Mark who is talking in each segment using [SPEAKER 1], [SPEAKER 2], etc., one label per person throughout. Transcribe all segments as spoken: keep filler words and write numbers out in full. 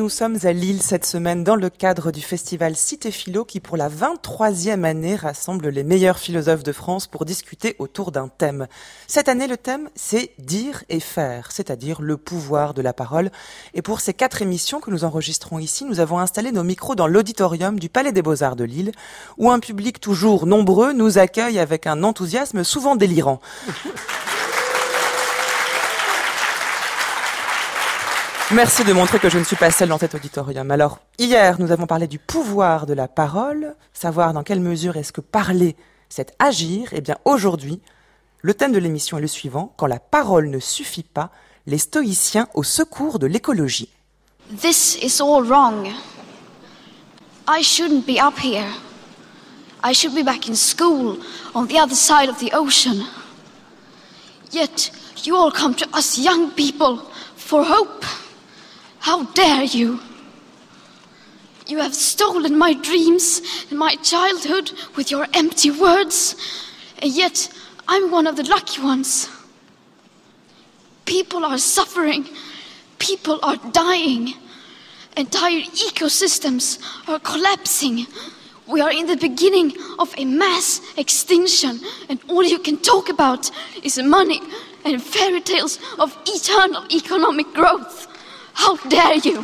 [SPEAKER 1] nous sommes à Lille cette semaine dans le cadre du festival Cité Philo qui pour la vingt-troisième année rassemble les meilleurs philosophes de France pour discuter autour d'un thème. Cette année, le thème, c'est dire et faire, c'est-à-dire le pouvoir de la parole. Et pour ces quatre émissions que nous enregistrons ici, nous avons installé nos micros dans l'auditorium du Palais des Beaux-Arts de Lille, où un public toujours nombreux nous accueille avec un enthousiasme souvent délirant. Merci de montrer que je ne suis pas seule dans cet auditorium. Alors, hier, nous avons parlé du pouvoir de la parole, savoir dans quelle mesure est-ce que parler, c'est agir. Eh bien, aujourd'hui, le thème de l'émission est le suivant, quand la parole ne suffit pas, les stoïciens au secours de l'écologie.
[SPEAKER 2] This is all wrong. I shouldn't be up here. I should be back in school on the other side of the ocean. Yet, you all come to us young people for hope. How dare you? You have stolen my dreams and my childhood with your empty words, and yet I'm one of the lucky ones. People are suffering, people are dying, entire ecosystems are collapsing. We are in the beginning of a mass extinction, and all you can talk about is money and fairy tales of eternal economic growth. How dare you?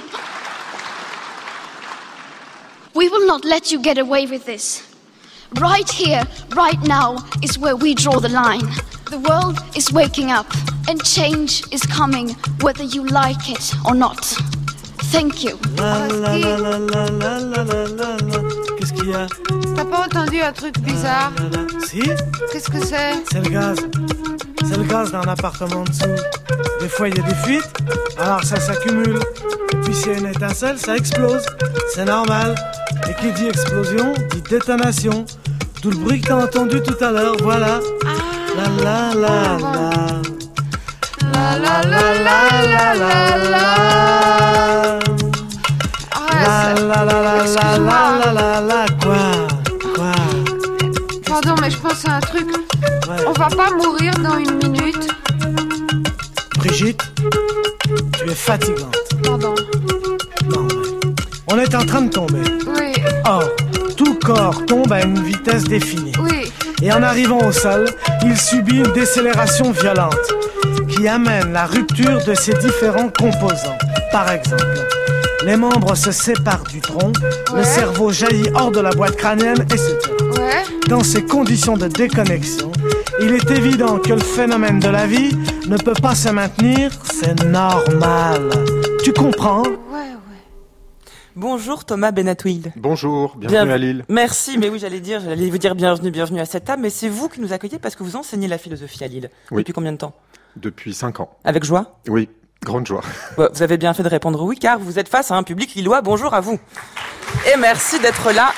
[SPEAKER 2] We will not let you get away with this. Right here, right now, is where we draw the line. The world is waking up, and change is coming, whether you like it or not. Thank you.
[SPEAKER 3] La la la la la la la la la la. Qu'est-ce qu'il y a?
[SPEAKER 4] T'as pas entendu un truc bizarre?
[SPEAKER 3] La, la, la. Si?
[SPEAKER 4] Qu'est-ce que c'est?
[SPEAKER 3] C'est le gaz. C'est le gaz d'un appartement en dessous. Des fois, il y a des fuites, alors ça s'accumule. Et puis, s'il y a une étincelle, ça explose. C'est normal. Et qui dit explosion, dit détonation. Tout le bruit que t'as entendu tout à l'heure, voilà. La la la la. La la la la la la la. La la la la la la la la. Quoi? Quoi?
[SPEAKER 4] Pardon, mais je pense à un truc.
[SPEAKER 3] Ouais.
[SPEAKER 4] On va pas mourir dans une minute?
[SPEAKER 3] Brigitte, tu es fatigante.
[SPEAKER 4] Pardon.
[SPEAKER 3] Non, mais on est en train de tomber.
[SPEAKER 4] Oui,
[SPEAKER 3] Or, tout corps tombe à une vitesse définie.
[SPEAKER 4] oui.
[SPEAKER 3] Et en arrivant au sol, il subit une décélération violente qui amène la rupture de ses différents composants. Par exemple, les membres se séparent du tronc,
[SPEAKER 4] Ouais.
[SPEAKER 3] le cerveau jaillit hors de la boîte crânienne, et cetera.
[SPEAKER 4] Ouais.
[SPEAKER 3] Dans ces conditions de déconnexion, il est évident que le phénomène de la vie ne peut pas se maintenir, c'est normal. Tu comprends ?
[SPEAKER 4] Ouais, ouais.
[SPEAKER 1] Bonjour Thomas Benatouil.
[SPEAKER 5] Bonjour, bienvenue
[SPEAKER 1] Bien-
[SPEAKER 5] à Lille.
[SPEAKER 1] Merci, mais oui, j'allais dire, j'allais vous dire bienvenue, bienvenue à cette table, mais c'est vous qui nous accueillez parce que vous enseignez la philosophie à Lille.
[SPEAKER 5] Oui.
[SPEAKER 1] Depuis combien de temps?
[SPEAKER 5] Depuis cinq ans.
[SPEAKER 1] Avec joie?
[SPEAKER 5] Oui, grande joie.
[SPEAKER 1] Bah, vous avez bien fait de répondre oui, car vous êtes face à un public lillois. Bonjour à vous. Et merci d'être là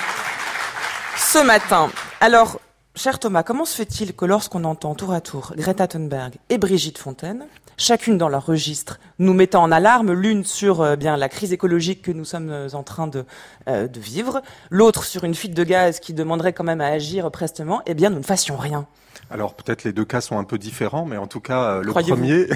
[SPEAKER 1] ce matin. Alors, cher Thomas, comment se fait-il que lorsqu'on entend tour à tour Greta Thunberg et Brigitte Fontaine, chacune dans leur registre, nous mettant en alarme, l'une sur euh, bien la crise écologique que nous sommes euh, en train de, euh, de vivre, l'autre sur une fuite de gaz qui demanderait quand même à agir prestement, eh bien nous ne fassions rien.
[SPEAKER 5] Alors peut-être les deux cas sont un peu différents, mais en tout cas euh, le
[SPEAKER 1] Croyez-vous
[SPEAKER 5] premier,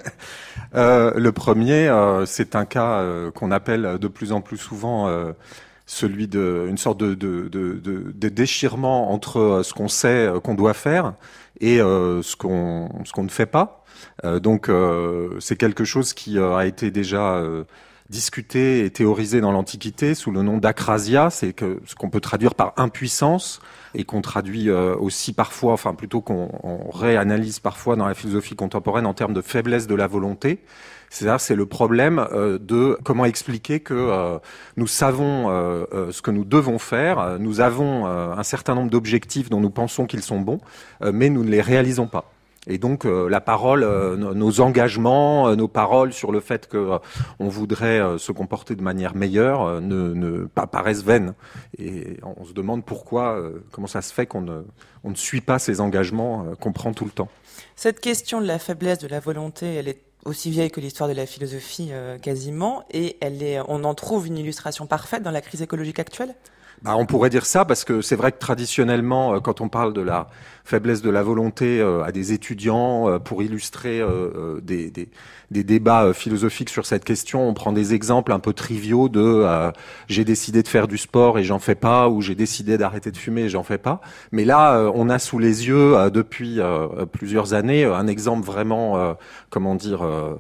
[SPEAKER 5] euh, le premier, euh, c'est un cas euh, qu'on appelle de plus en plus souvent euh, celui de une sorte de, de, de, de, de déchirement entre euh, ce qu'on sait euh, qu'on doit faire et euh, ce qu'on ce qu'on ne fait pas. Euh, donc euh, c'est quelque chose qui euh, a été déjà euh, discuté et théorisé dans l'Antiquité sous le nom d'acrasia, c'est que ce qu'on peut traduire par impuissance et qu'on traduit euh, aussi parfois, enfin plutôt qu'on on réanalyse parfois dans la philosophie contemporaine en termes de faiblesse de la volonté. C'est-à-dire, c'est le problème euh, de comment expliquer que euh, nous savons euh, euh, ce que nous devons faire, nous avons euh, un certain nombre d'objectifs dont nous pensons qu'ils sont bons, euh, mais nous ne les réalisons pas. Et donc euh, la parole, euh, nos engagements, euh, nos paroles sur le fait que euh, on voudrait euh, se comporter de manière meilleure euh, ne, ne pas paraissent vaines. Et on se demande pourquoi, euh, comment ça se fait qu'on ne, on ne suit pas ces engagements euh, qu'on prend tout le temps.
[SPEAKER 1] Cette question de la faiblesse de la volonté, elle est aussi vieille que l'histoire de la philosophie euh, quasiment, et elle est, on en trouve une illustration parfaite dans la crise écologique actuelle.
[SPEAKER 5] Bah, on pourrait dire ça parce que c'est vrai que traditionnellement, euh, quand on parle de la faiblesse de la volonté euh, à des étudiants euh, pour illustrer euh, euh, des, des, des débats euh, philosophiques sur cette question, on prend des exemples un peu triviaux de euh, j'ai décidé de faire du sport et j'en fais pas, ou j'ai décidé d'arrêter de fumer et j'en fais pas. Mais là, euh, on a sous les yeux euh, depuis euh, plusieurs années un exemple vraiment, euh, comment dire. Euh,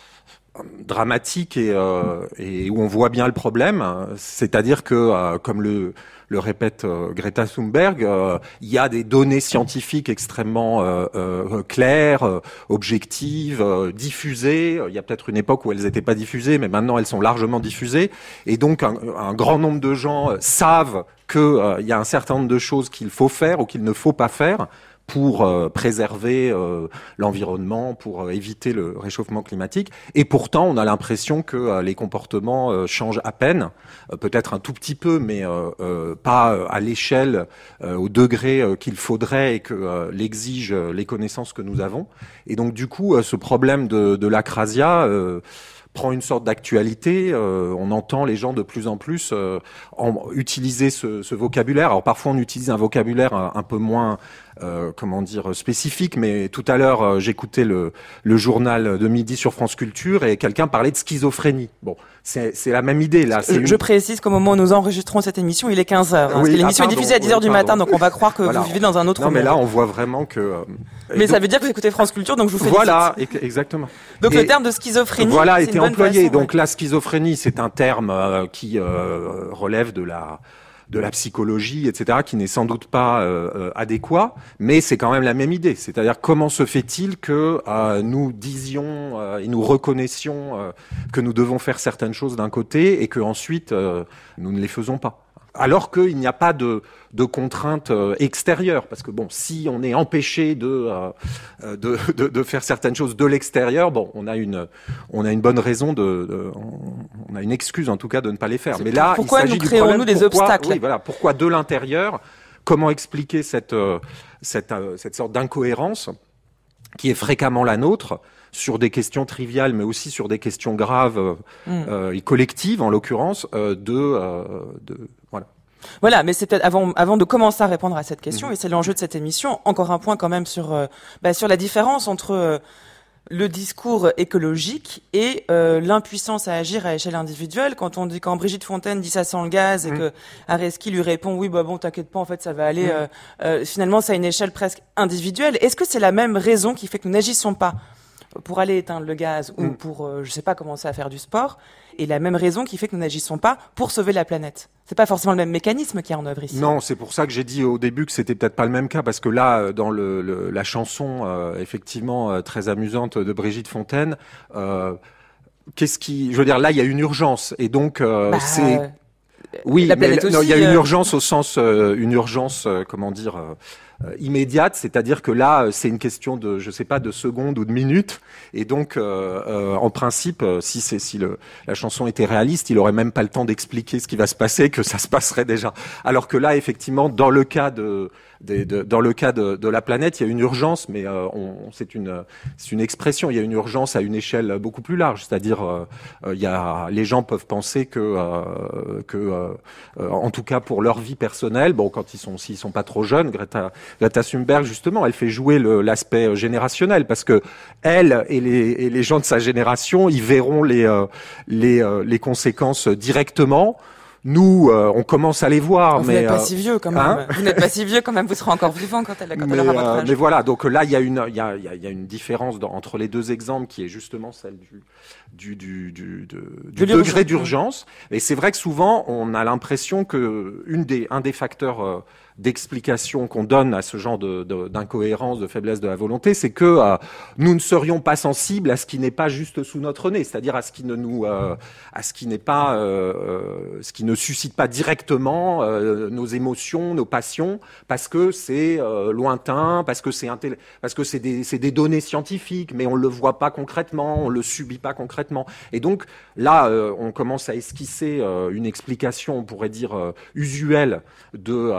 [SPEAKER 5] dramatique et, euh, et où on voit bien le problème, c'est-à-dire que, euh, comme le, le répète euh, Greta Thunberg, euh, il y a des données scientifiques extrêmement euh, euh, claires, euh, objectives, euh, diffusées. Il y a peut-être une époque où elles n'étaient pas diffusées, mais maintenant elles sont largement diffusées. Et donc un, un grand nombre de gens euh, savent qu'il euh, y a un certain nombre de choses qu'il faut faire ou qu'il ne faut pas faire pour euh, préserver euh, l'environnement, pour euh, éviter le réchauffement climatique. Et pourtant, on a l'impression que euh, les comportements euh, changent à peine, euh, peut-être un tout petit peu, mais euh, euh, pas à l'échelle, euh, au degré euh, qu'il faudrait et que euh, l'exigent euh, les connaissances que nous avons. Et donc, du coup, euh, ce problème de, de l'acrasia euh, prend une sorte d'actualité. Euh, on entend les gens de plus en plus euh, en, utiliser ce, ce vocabulaire. Alors, parfois, on utilise un vocabulaire un, un peu moins... Euh, comment dire, spécifique, mais tout à l'heure, euh, j'écoutais le, le journal de midi sur France Culture et quelqu'un parlait de schizophrénie. Bon, c'est, c'est la même idée, là. C'est
[SPEAKER 1] je,
[SPEAKER 5] une...
[SPEAKER 1] je précise qu'au moment où nous enregistrons cette émission, il est quinze heures. Hein,
[SPEAKER 5] oui,
[SPEAKER 1] parce que l'émission
[SPEAKER 5] ah, pardon,
[SPEAKER 1] est diffusée à dix heures
[SPEAKER 5] oui,
[SPEAKER 1] du
[SPEAKER 5] pardon.
[SPEAKER 1] matin, donc on va croire que
[SPEAKER 5] voilà.
[SPEAKER 1] vous vivez dans un autre
[SPEAKER 5] non,
[SPEAKER 1] monde.
[SPEAKER 5] Non, mais là, on voit vraiment que... Euh,
[SPEAKER 1] mais
[SPEAKER 5] donc,
[SPEAKER 1] ça veut dire que vous écoutez France Culture, donc je vous félicite.
[SPEAKER 5] Voilà, exactement.
[SPEAKER 1] Donc
[SPEAKER 5] et
[SPEAKER 1] le terme de schizophrénie,
[SPEAKER 5] voilà,
[SPEAKER 1] c'est
[SPEAKER 5] était
[SPEAKER 1] une bonne
[SPEAKER 5] employé.
[SPEAKER 1] façon,
[SPEAKER 5] donc
[SPEAKER 1] ouais.
[SPEAKER 5] la schizophrénie, c'est un terme euh, qui euh, relève de la... de la psychologie, et cetera, qui n'est sans doute pas euh, euh, adéquat, mais c'est quand même la même idée. C'est-à-dire, comment se fait-il que euh, nous disions euh, et nous reconnaissions euh, que nous devons faire certaines choses d'un côté et que ensuite euh, nous ne les faisons pas, alors qu'il n'y a pas de, de contraintes euh, extérieures, parce que bon, si on est empêché de, euh, de, de, de faire certaines choses de l'extérieur, bon, on a une, on a une bonne raison de, de on a une excuse en tout cas de ne pas les faire.
[SPEAKER 1] C'est
[SPEAKER 5] Mais là,
[SPEAKER 1] pourquoi
[SPEAKER 5] il s'agit
[SPEAKER 1] nous
[SPEAKER 5] du
[SPEAKER 1] créons-nous
[SPEAKER 5] problème,
[SPEAKER 1] des
[SPEAKER 5] pourquoi,
[SPEAKER 1] obstacles
[SPEAKER 5] oui, voilà, pourquoi de l'intérieur, comment expliquer cette, euh, cette, euh, cette sorte d'incohérence qui est fréquemment la nôtre sur des questions triviales, mais aussi sur des questions graves euh, mm. euh, et collectives, en l'occurrence, euh, de, euh, de voilà.
[SPEAKER 1] Voilà, mais c'est peut-être avant, avant de commencer à répondre à cette question, mmh. et c'est l'enjeu de cette émission, encore un point quand même sur, euh, bah, sur la différence entre euh, le discours écologique et euh, l'impuissance à agir à échelle individuelle. Quand on dit, quand Brigitte Fontaine dit ça sent le gaz et mmh. que Areski lui répond oui, bah bon, t'inquiète pas, en fait, ça va aller. Mmh. Euh, euh, finalement, c'est à une échelle presque individuelle. Est-ce que c'est la même raison qui fait que nous n'agissons pas pour aller éteindre le gaz ou mmh. pour, euh, je sais pas, commencer à faire du sport, et la même raison qui fait que nous n'agissons pas pour sauver la planète? C'est pas forcément le même mécanisme qui est en œuvre ici.
[SPEAKER 5] Non, c'est pour ça que j'ai dit au début que c'était peut-être pas le même cas, parce que là, dans le, le, la chanson, euh, effectivement, euh, très amusante de Brigitte Fontaine, euh, qu'est-ce qui, je veux dire, là, il y a une urgence, et donc euh,
[SPEAKER 1] bah,
[SPEAKER 5] c'est... Euh, oui,
[SPEAKER 1] la
[SPEAKER 5] mais
[SPEAKER 1] aussi,
[SPEAKER 5] non, il y a une
[SPEAKER 1] euh...
[SPEAKER 5] urgence au sens, euh, une urgence, euh, comment dire, euh, euh, immédiate, c'est-à-dire que là, c'est une question de, je sais pas, de secondes ou de minutes, et donc, euh, euh, en principe, si c'est si le la chanson était réaliste, il aurait même pas le temps d'expliquer ce qui va se passer, que ça se passerait déjà. Alors que là, effectivement, dans le cas de, de, de dans le cas de, de la planète, il y a une urgence, mais euh, on, c'est une c'est une expression. Il y a une urgence à une échelle beaucoup plus large, c'est-à-dire, euh, il y a les gens peuvent penser que euh, que euh, en tout cas pour leur vie personnelle, bon, quand ils sont s'ils sont pas trop jeunes, Greta Greta Thunberg, justement, elle fait jouer le, l'aspect générationnel, parce que elle et les, et les gens de sa génération, ils verront les, euh, les, euh, les conséquences directement. Nous, euh, on commence à les voir,
[SPEAKER 1] vous
[SPEAKER 5] mais
[SPEAKER 1] n'êtes pas
[SPEAKER 5] euh,
[SPEAKER 1] si vieux quand même.
[SPEAKER 5] Hein
[SPEAKER 1] vous n'êtes pas si vieux quand même. Vous serez encore vivant quand elle, quand
[SPEAKER 5] mais,
[SPEAKER 1] elle aura votre
[SPEAKER 5] euh,
[SPEAKER 1] âge.
[SPEAKER 5] mais voilà, donc là, il y a une, il y a, il y a, il y a une différence dans, entre les deux exemples, qui est justement celle du, du, du, du, de, du
[SPEAKER 1] de
[SPEAKER 5] degré d'urgence. Et c'est vrai que souvent, on a l'impression que une des, un des facteurs euh, d'explication qu'on donne à ce genre de, de, d'incohérence, de faiblesse de la volonté, c'est que euh, nous ne serions pas sensibles à ce qui n'est pas juste sous notre nez, c'est-à-dire à ce qui ne nous, euh, à ce qui n'est pas, euh, ce qui ne suscite pas directement euh, nos émotions, nos passions, parce que c'est euh, lointain, parce que c'est intelli- parce que c'est des, c'est des données scientifiques, mais on le voit pas concrètement, on le subit pas concrètement. Et donc là, euh, on commence à esquisser euh, une explication, on pourrait dire euh, usuelle de, euh, de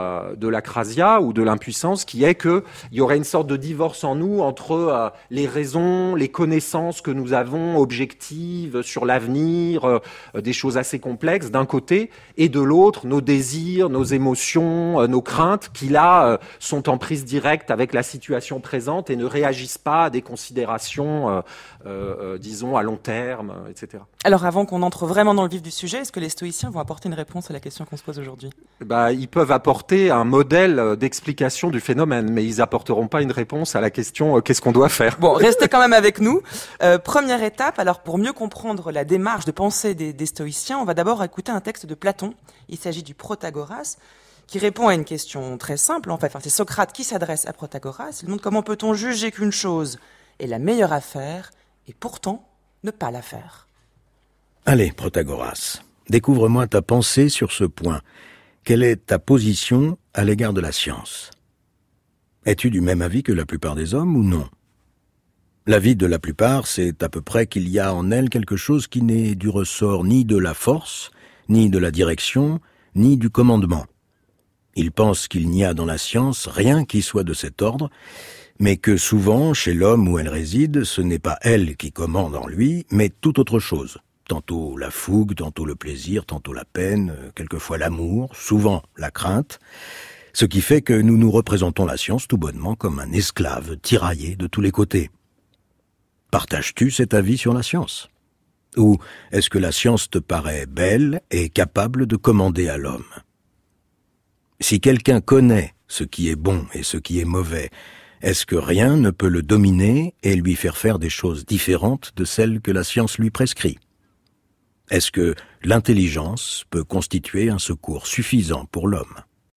[SPEAKER 5] l'acrasia ou de l'impuissance, qui est qu'il y aurait une sorte de divorce en nous entre euh, les raisons, les connaissances que nous avons objectives sur l'avenir, euh, des choses assez complexes d'un côté, et de l'autre, nos désirs, nos émotions, euh, nos craintes, qui là euh, sont en prise directe avec la situation présente et ne réagissent pas à des considérations, euh, euh, disons, à long terme, et cetera.
[SPEAKER 1] Alors avant qu'on entre vraiment dans le vif du sujet, est-ce que les stoïciens vont apporter une réponse à la question qu'on se pose aujourd'hui ?
[SPEAKER 5] Bah, ils peuvent apporter un modèle d'explication du phénomène, mais ils apporteront pas une réponse à la question euh, qu'est-ce qu'on doit faire.
[SPEAKER 1] Bon, restez quand même avec nous. Euh, première étape, alors pour mieux comprendre la démarche de pensée des, des stoïciens, on va d'abord écouter un texte de Platon. Il s'agit du Protagoras, qui répond à une question très simple. En fait, enfin, c'est Socrate qui s'adresse à Protagoras. Il demande comment peut-on juger qu'une chose est la meilleure à faire et pourtant ne pas la faire.
[SPEAKER 6] Allez, Protagoras, découvre-moi ta pensée sur ce point. Quelle est ta position à l'égard de la science ? Es-tu du même avis que la plupart des hommes ou non ? L'avis de la plupart, c'est à peu près qu'il y a en elle quelque chose qui n'est du ressort ni de la force, ni de la direction, ni du commandement. Ils pensent qu'il n'y a dans la science rien qui soit de cet ordre, mais que souvent, chez l'homme où elle réside, ce n'est pas elle qui commande en lui, mais toute autre chose. Tantôt la fougue, tantôt le plaisir, tantôt la peine, quelquefois l'amour, souvent la crainte, ce qui fait que nous nous représentons la science tout bonnement comme un esclave tiraillé de tous les côtés. Partages-tu cet avis sur la science ? Ou est-ce que la science te paraît belle et capable de commander à l'homme ? Si quelqu'un connaît ce qui est bon et ce qui est mauvais, est-ce que rien ne peut le dominer et lui faire faire des choses différentes de celles que la science lui prescrit ? Est-ce que l'intelligence peut constituer un secours suffisant pour l'homme ?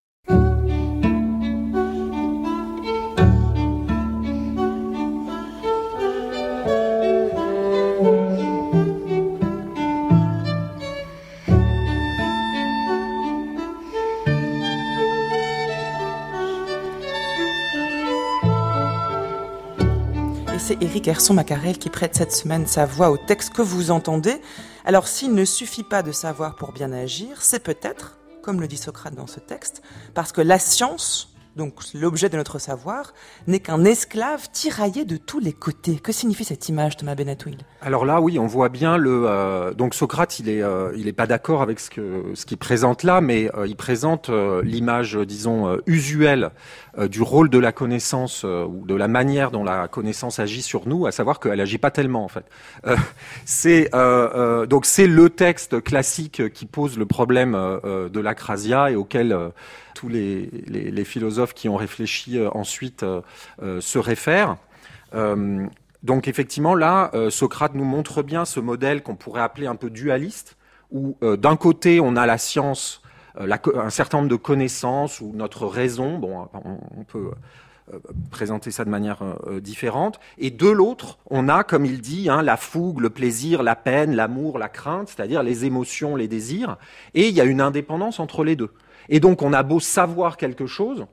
[SPEAKER 1] C'est Éric Herson-Macarel qui prête cette semaine sa voix au texte que vous entendez. Alors s'il ne suffit pas de savoir pour bien agir, c'est peut-être, comme le dit Socrate dans ce texte, parce que la science, donc l'objet de notre savoir, n'est qu'un esclave tiraillé de tous les côtés. Que signifie cette image, Thomas Benatouil ?
[SPEAKER 5] Alors là, oui, on voit bien le. Euh, donc Socrate, il est, euh, il est pas d'accord avec ce que ce qu'il présente là, mais euh, il présente euh, l'image, disons, euh, usuelle euh, du rôle de la connaissance euh, ou de la manière dont la connaissance agit sur nous, à savoir qu'elle agit pas tellement en fait. Euh, c'est euh, euh, donc c'est le texte classique qui pose le problème euh, de l'acrasia et auquel euh, tous les, les, les philosophes qui ont réfléchi euh, ensuite euh, euh, se réfèrent. Euh, donc effectivement, là, euh, Socrate nous montre bien ce modèle qu'on pourrait appeler un peu dualiste, où euh, d'un côté, on a la science, euh, la, un certain nombre de connaissances, ou notre raison, bon, on, on peut euh, présenter ça de manière euh, différente, et de l'autre, on a, comme il dit, hein, la fougue, le plaisir, la peine, l'amour, la crainte, c'est-à-dire les émotions, les désirs, et il y a une indépendance entre les deux. Et donc, on a beau savoir quelque chose,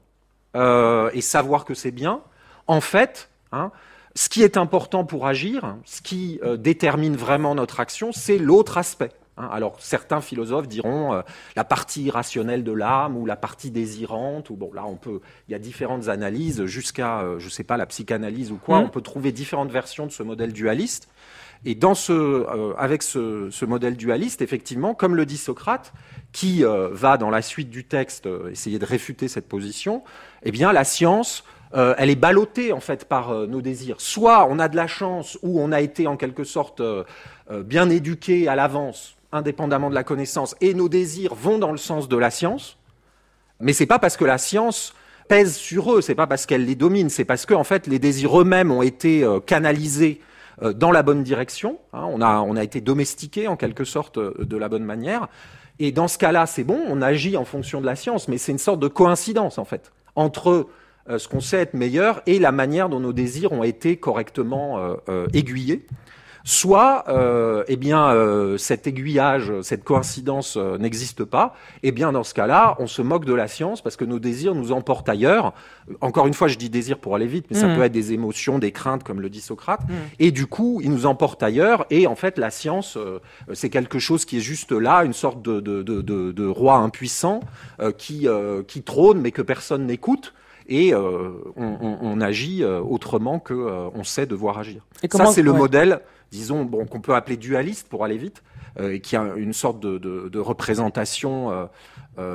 [SPEAKER 5] euh, et savoir que c'est bien, en fait, hein, ce qui est important pour agir, ce qui euh, détermine vraiment notre action, c'est l'autre aspect. Hein. Alors, certains philosophes diront euh, la partie irrationnelle de l'âme ou la partie désirante. Ou bon, là, on peut. Il y a différentes analyses jusqu'à, euh, je sais pas, la psychanalyse ou quoi. Mmh. On peut trouver différentes versions de ce modèle dualiste. Et dans ce, euh, avec ce, ce modèle dualiste, effectivement, comme le dit Socrate, qui euh, va dans la suite du texte euh, essayer de réfuter cette position, eh bien, la science. Euh, elle est ballottée en fait par euh, nos désirs. Soit on a de la chance, ou on a été en quelque sorte euh, euh, bien éduqué à l'avance, indépendamment de la connaissance, et nos désirs vont dans le sens de la science. Mais c'est pas parce que la science pèse sur eux, c'est pas parce qu'elle les domine, c'est parce que en fait les désirs eux-mêmes ont été euh, canalisés euh, dans la bonne direction. Hein, on a on a été domestiqués en quelque sorte euh, de la bonne manière. Et dans ce cas-là, c'est bon, on agit en fonction de la science, mais c'est une sorte de coïncidence en fait entre Euh, ce qu'on sait être meilleur et la manière dont nos désirs ont été correctement euh, euh, aiguillés. soit, euh, eh bien, euh, cet aiguillage, cette coïncidence euh, n'existe pas. Eh bien, dans ce cas-là, on se moque de la science parce que nos désirs nous emportent ailleurs. Encore une fois, je dis désir pour aller vite, mais mmh. ça peut être des émotions, des craintes, comme le dit Socrate. Mmh. Et du coup, ils nous emportent ailleurs. Et en fait, la science, euh, c'est quelque chose qui est juste là, une sorte de, de, de, de, de roi impuissant euh, qui, euh, qui trône, mais que personne n'écoute. Et euh, on, on, on agit euh, autrement que euh, on sait devoir agir. Et comment, ça, c'est le ouais. modèle, disons, bon, qu'on peut appeler dualiste pour aller vite, euh, et qui a une sorte de, de, de représentation euh, euh,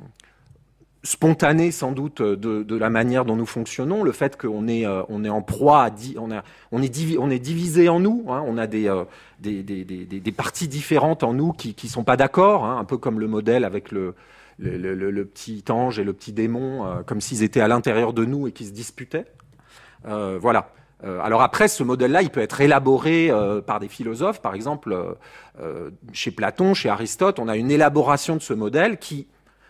[SPEAKER 5] spontanée, sans doute, de, de la manière dont nous fonctionnons. Le fait qu'on est, euh, on est en proie, à di- on, a, on, est divi- on est divisé en nous. Hein, on a des, euh, des, des, des, des parties différentes en nous qui qui sont pas d'accord, hein, un peu comme le modèle avec le Le, le, le petit ange et le petit démon, euh, comme s'ils étaient à l'intérieur de nous et qui se disputaient. Euh, voilà. Euh, alors après, ce modèle-là, il peut être élaboré euh, par des philosophes. Par exemple, euh, euh, chez Platon, chez Aristote, on a une élaboration de ce modèle qui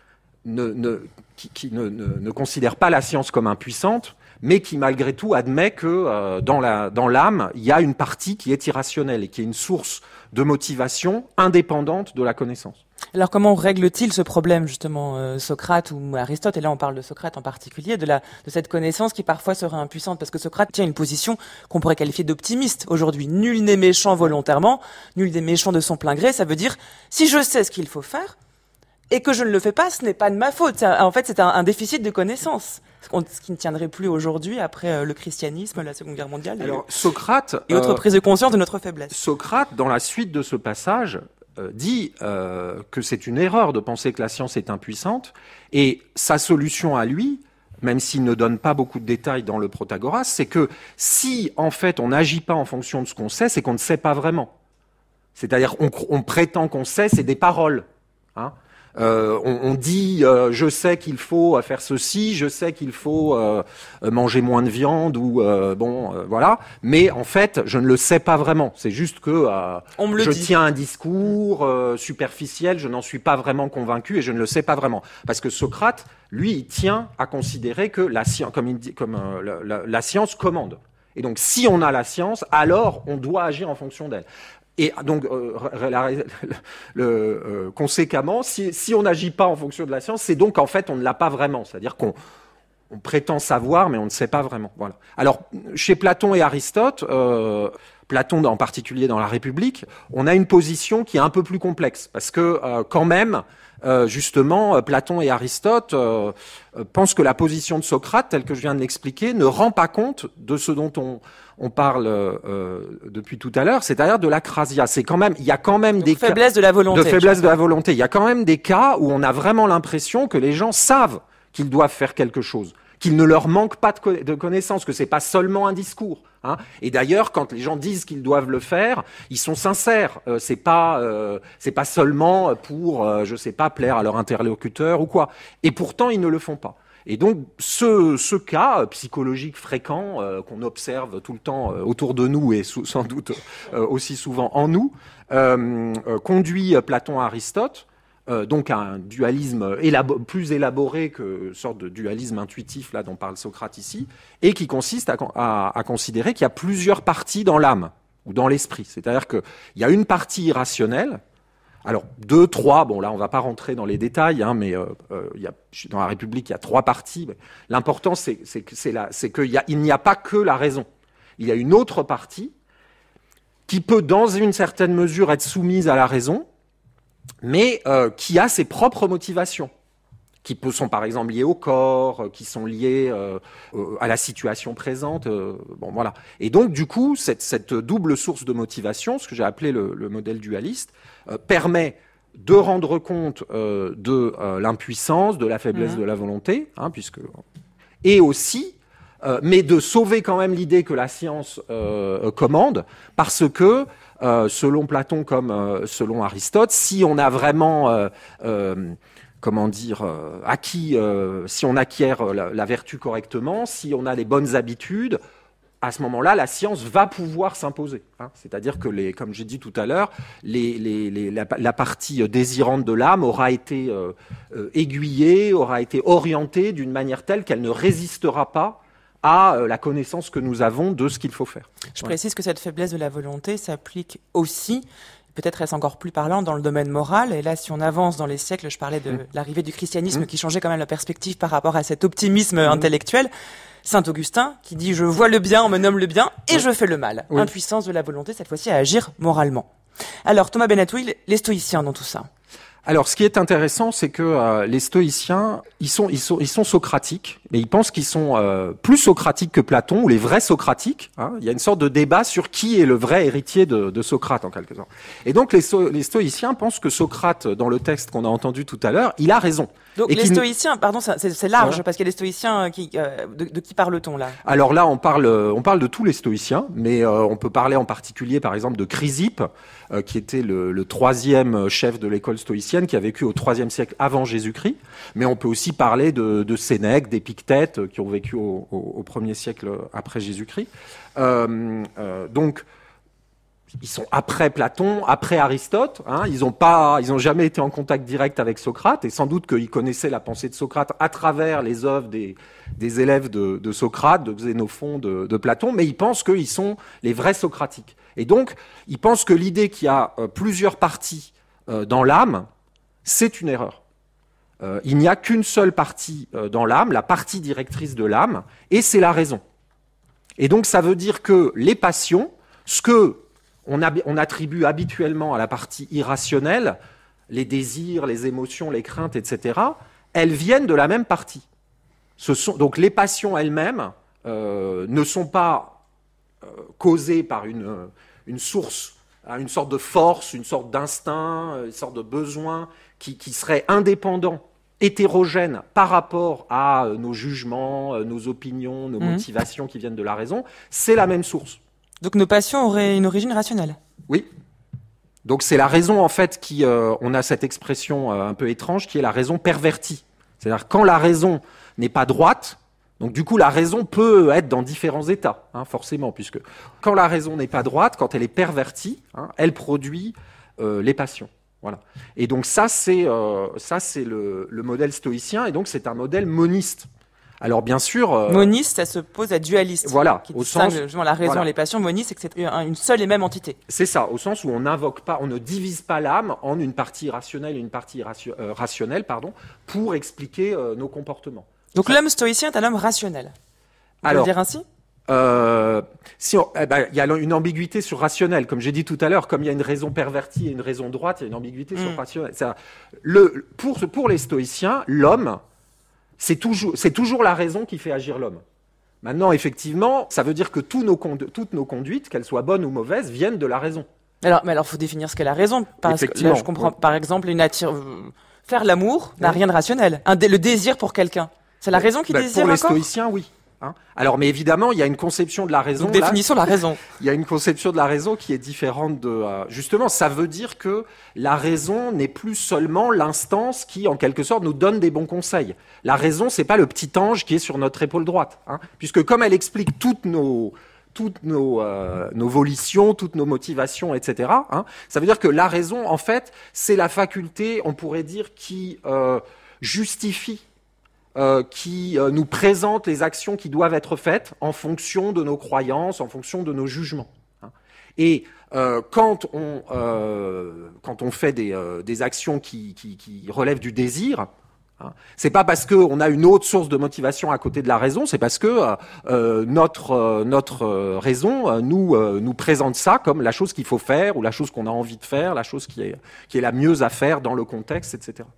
[SPEAKER 5] ne, ne, qui, qui ne, ne, ne considère pas la science comme impuissante, mais qui malgré tout admet que euh, dans, la, dans l'âme, il y a une partie qui est irrationnelle et qui est une source de motivation indépendante de la connaissance.
[SPEAKER 1] Alors comment règle-t-il ce problème justement, euh, Socrate ou Aristote, et là on parle de Socrate en particulier, de, la, de cette connaissance qui parfois serait impuissante, parce que Socrate tient une position qu'on pourrait qualifier d'optimiste aujourd'hui. Nul n'est méchant volontairement, nul n'est méchant de son plein gré, ça veut dire si je sais ce qu'il faut faire et que je ne le fais pas, ce n'est pas de ma faute. C'est, en fait c'est un, un déficit de connaissance, ce qui ne tiendrait plus aujourd'hui après euh, le christianisme, la Seconde Guerre mondiale.
[SPEAKER 5] Alors, et, Socrate,
[SPEAKER 1] et autre euh, prise de conscience de notre faiblesse.
[SPEAKER 5] Socrate, dans la suite de ce passage, Euh, dit euh, que c'est une erreur de penser que la science est impuissante, et sa solution à lui, même s'il ne donne pas beaucoup de détails dans le Protagoras, c'est que si en fait on n'agit pas en fonction de ce qu'on sait, c'est qu'on ne sait pas vraiment. C'est-à-dire on, on prétend qu'on sait, c'est des paroles. Hein. Euh, on, on dit euh, je sais qu'il faut faire ceci, je sais qu'il faut euh, manger moins de viande ou euh, bon euh, voilà, mais en fait je ne le sais pas vraiment. C'est juste que euh,
[SPEAKER 1] on me le
[SPEAKER 5] je
[SPEAKER 1] dit.
[SPEAKER 5] tiens un discours euh, superficiel, je n'en suis pas vraiment convaincu et je ne le sais pas vraiment. Parce que Socrate, lui, il tient à considérer que la science, comme il dit, comme euh, la, la, la science commande. Et donc si on a la science, alors on doit agir en fonction d'elle. Et donc, euh, la, le, le, euh, conséquemment, si, si on n'agit pas en fonction de la science, c'est donc en fait on ne l'a pas vraiment. C'est-à-dire qu'on on prétend savoir, mais on ne sait pas vraiment. Voilà. Alors, chez Platon et Aristote, euh, Platon en particulier dans la République, on a une position qui est un peu plus complexe, parce que euh, quand même, euh, justement, Platon et Aristote euh, pensent que la position de Socrate, telle que je viens de l'expliquer, ne rend pas compte de ce dont on on parle euh, depuis tout à l'heure, c'est-à-dire de l'acrasia. C'est quand même, il y a quand même
[SPEAKER 1] Donc,
[SPEAKER 5] des
[SPEAKER 1] faiblesse
[SPEAKER 5] cas
[SPEAKER 1] de la volonté.
[SPEAKER 5] de faiblesse de la volonté. Il y a quand même des cas où on a vraiment l'impression que les gens savent qu'ils doivent faire quelque chose, qu'il ne leur manque pas de, co- de connaissances, que c'est pas seulement un discours. Hein. Et d'ailleurs, quand les gens disent qu'ils doivent le faire, ils sont sincères. Euh, c'est pas, euh, c'est pas seulement pour, euh, je sais pas, plaire à leur interlocuteur ou quoi. Et pourtant, ils ne le font pas. Et donc, ce, ce cas euh, psychologique fréquent euh, qu'on observe tout le temps euh, autour de nous et sous, sans doute euh, aussi souvent en nous, euh, euh, conduit Platon à Aristote, euh, donc à un dualisme élabo- plus élaboré que une sorte de dualisme intuitif là dont parle Socrate ici, et qui consiste à, à, à considérer qu'il y a plusieurs parties dans l'âme ou dans l'esprit. C'est-à-dire qu'il y a une partie irrationnelle. Alors, deux, trois, bon là on va pas rentrer dans les détails, hein, mais euh, euh, il y a, dans la République il y a trois parties. L'important c'est, c'est, c'est, la, c'est qu'il y a, il n'y a pas que la raison. Il y a une autre partie qui peut dans une certaine mesure être soumise à la raison, mais euh, qui a ses propres motivations, qui peut, sont par exemple liées au corps, euh, qui sont liées euh, euh, à la situation présente. Euh, bon voilà. Et donc du coup cette, cette double source de motivation, ce que j'ai appelé le, le modèle dualiste, Euh, permet de rendre compte euh, de euh, l'impuissance, de la faiblesse mmh. de la volonté, hein, puisque et aussi, euh, mais de sauver quand même l'idée que la science euh, commande, parce que euh, selon Platon comme euh, selon Aristote, si on a vraiment euh, euh, comment dire euh, acquis, euh, si on acquiert la, la vertu correctement, si on a les bonnes habitudes, à ce moment-là, la science va pouvoir s'imposer. Hein. C'est-à-dire que, les, comme j'ai dit tout à l'heure, les, les, les, la, la partie désirante de l'âme aura été euh, euh, aiguillée, aura été orientée d'une manière telle qu'elle ne résistera pas à euh, la connaissance que nous avons de ce qu'il faut faire.
[SPEAKER 1] Je
[SPEAKER 5] Ouais.
[SPEAKER 1] précise que cette faiblesse de la volonté s'applique aussi, peut-être est-ce encore plus parlant, dans le domaine moral. Et là, si on avance dans les siècles, je parlais de
[SPEAKER 5] Mmh.
[SPEAKER 1] l'arrivée du christianisme
[SPEAKER 5] Mmh.
[SPEAKER 1] qui changeait quand même la perspective par rapport à cet optimisme
[SPEAKER 5] Mmh.
[SPEAKER 1] intellectuel. Saint Augustin qui dit « Je vois le bien, on me nomme le bien, et
[SPEAKER 5] Oui.
[SPEAKER 1] je fais le mal
[SPEAKER 5] Oui. ».
[SPEAKER 1] Impuissance de la volonté, cette fois-ci, à agir moralement. Alors, Thomas Benatouil, les stoïciens dans tout ça.
[SPEAKER 5] Alors, ce qui est intéressant, c'est que euh, les stoïciens, ils sont, ils sont, ils sont socratiques, mais ils pensent qu'ils sont euh, plus socratiques que Platon, ou les vrais socratiques. Hein. Il y a une sorte de débat sur qui est le vrai héritier de, de Socrate, en quelque sorte. Et donc, les, so- les stoïciens pensent que Socrate, dans le texte qu'on a entendu tout à l'heure, il a raison.
[SPEAKER 1] Donc,
[SPEAKER 5] Et
[SPEAKER 1] les
[SPEAKER 5] qu'il-
[SPEAKER 1] stoïciens, pardon, c'est, c'est- c'est large,
[SPEAKER 5] Voilà.
[SPEAKER 1] parce qu'il y a des stoïciens qui, euh, de, de qui parle-t-on là?
[SPEAKER 5] Alors là, on parle, on parle de tous les stoïciens, mais euh, on peut parler en particulier, par exemple, de Chrysippe, euh, qui était le, le troisième chef de l'école stoïcienne, qui a vécu au troisième siècle avant Jésus-Christ. Mais on peut aussi parler de, de Sénèque, d'Épictète, euh, qui ont vécu au, au, au premier siècle après Jésus-Christ. Euh, euh, donc, ils sont après Platon, après Aristote. Hein, ils n'ont pas, ils ont jamais été en contact direct avec Socrate, et sans doute qu'ils connaissaient la pensée de Socrate à travers les œuvres des, des élèves de, de Socrate, de Xénophon, de, de Platon. Mais ils pensent qu'ils sont les vrais socratiques. Et donc, ils pensent que l'idée qu'il y a euh, plusieurs parties euh, dans l'âme, c'est une erreur. Euh, il n'y a qu'une seule partie euh, dans l'âme, la partie directrice de l'âme, et c'est la raison. Et donc, ça veut dire que les passions, ce que On, a, on attribue habituellement à la partie irrationnelle, les désirs, les émotions, les craintes, et cetera, elles viennent de la même partie. Ce sont, donc les passions elles-mêmes euh, ne sont pas euh, causées par une, une source, hein, une sorte de force, une sorte d'instinct, une sorte de besoin qui, qui serait indépendant, hétérogène par rapport à nos jugements, nos opinions, nos
[SPEAKER 1] Mmh.
[SPEAKER 5] motivations qui viennent de la raison. C'est la même source.
[SPEAKER 1] Donc nos passions auraient une origine rationnelle.
[SPEAKER 5] Oui. Donc c'est la raison en fait qui, euh, on a cette expression euh, un peu étrange qui est la raison pervertie. C'est-à-dire quand la raison n'est pas droite, donc du coup la raison peut être dans différents états, hein, forcément, puisque quand la raison n'est pas droite, quand elle est pervertie, hein, elle produit euh, les passions. Voilà. Et donc ça c'est euh, ça c'est le, le modèle stoïcien, et donc c'est un modèle moniste. Alors bien sûr, euh,
[SPEAKER 1] Moniste, ça s'oppose à dualiste.
[SPEAKER 5] Voilà,
[SPEAKER 1] Qui
[SPEAKER 5] au
[SPEAKER 1] distingue
[SPEAKER 5] sens-
[SPEAKER 1] justement la raison
[SPEAKER 5] voilà.
[SPEAKER 1] et les passions. Moniste, c'est que c'est une seule et même entité.
[SPEAKER 5] c'est ça, au sens où on n'invoque pas, on ne divise pas l'âme en une partie rationnelle et une partie irratio- euh, rationnelle, pardon, pour expliquer euh, nos comportements.
[SPEAKER 1] Donc l'homme stoïcien est un homme rationnel. On peut
[SPEAKER 5] Alors,
[SPEAKER 1] le dire ainsi?
[SPEAKER 5] Euh, si on- eh ben, il y a une ambiguïté sur rationnel, comme j'ai dit tout à l'heure, comme il y a une raison pervertie et une raison droite, il y a une ambiguïté sur
[SPEAKER 1] Mm.
[SPEAKER 5] rationnel. Ça, le, pour, pour les stoïciens, l'homme, c'est toujours, c'est toujours la raison qui fait agir l'homme. Maintenant, effectivement, ça veut dire que tous nos condu- toutes nos conduites, qu'elles soient bonnes ou mauvaises, viennent de la raison.
[SPEAKER 1] Alors, mais alors, faut définir ce qu'est la raison. Parce que là,
[SPEAKER 5] Effectivement,
[SPEAKER 1] je comprends.
[SPEAKER 5] oui.
[SPEAKER 1] Par exemple, une attire... euh, faire l'amour n'a
[SPEAKER 5] Oui.
[SPEAKER 1] rien de rationnel. Un dé- le désir pour quelqu'un, c'est la raison qui
[SPEAKER 5] Ben,
[SPEAKER 1] désire
[SPEAKER 5] pour les
[SPEAKER 1] encore.
[SPEAKER 5] stoïciens, oui. Hein. Alors, mais évidemment, il y a une conception de la raison.
[SPEAKER 1] Donc
[SPEAKER 5] là,
[SPEAKER 1] définissons la raison.
[SPEAKER 5] Il y a une conception de la raison qui est différente de... euh, justement, ça veut dire que la raison n'est plus seulement l'instance qui, en quelque sorte, nous donne des bons conseils. La raison, c'est pas le petit ange qui est sur notre épaule droite. Hein, puisque comme elle explique toutes nos, toutes nos, euh, nos volitions, toutes nos motivations, et cetera, hein, ça veut dire que la raison, en fait, c'est la faculté, on pourrait dire, qui euh, justifie Euh, qui euh, nous présente les actions qui doivent être faites en fonction de nos croyances, en fonction de nos jugements. Hein. Et euh, quand, on, euh, quand on fait des, euh, des actions qui, qui, qui relèvent du désir, hein, c'est pas parce qu'on a une autre source de motivation à côté de la raison, c'est parce que euh, notre, euh, notre euh, raison euh, nous, euh, nous présente ça comme la chose qu'il faut faire, ou la chose qu'on a envie de faire, la chose qui est, qui est la mieux à faire dans le contexte, et cetera.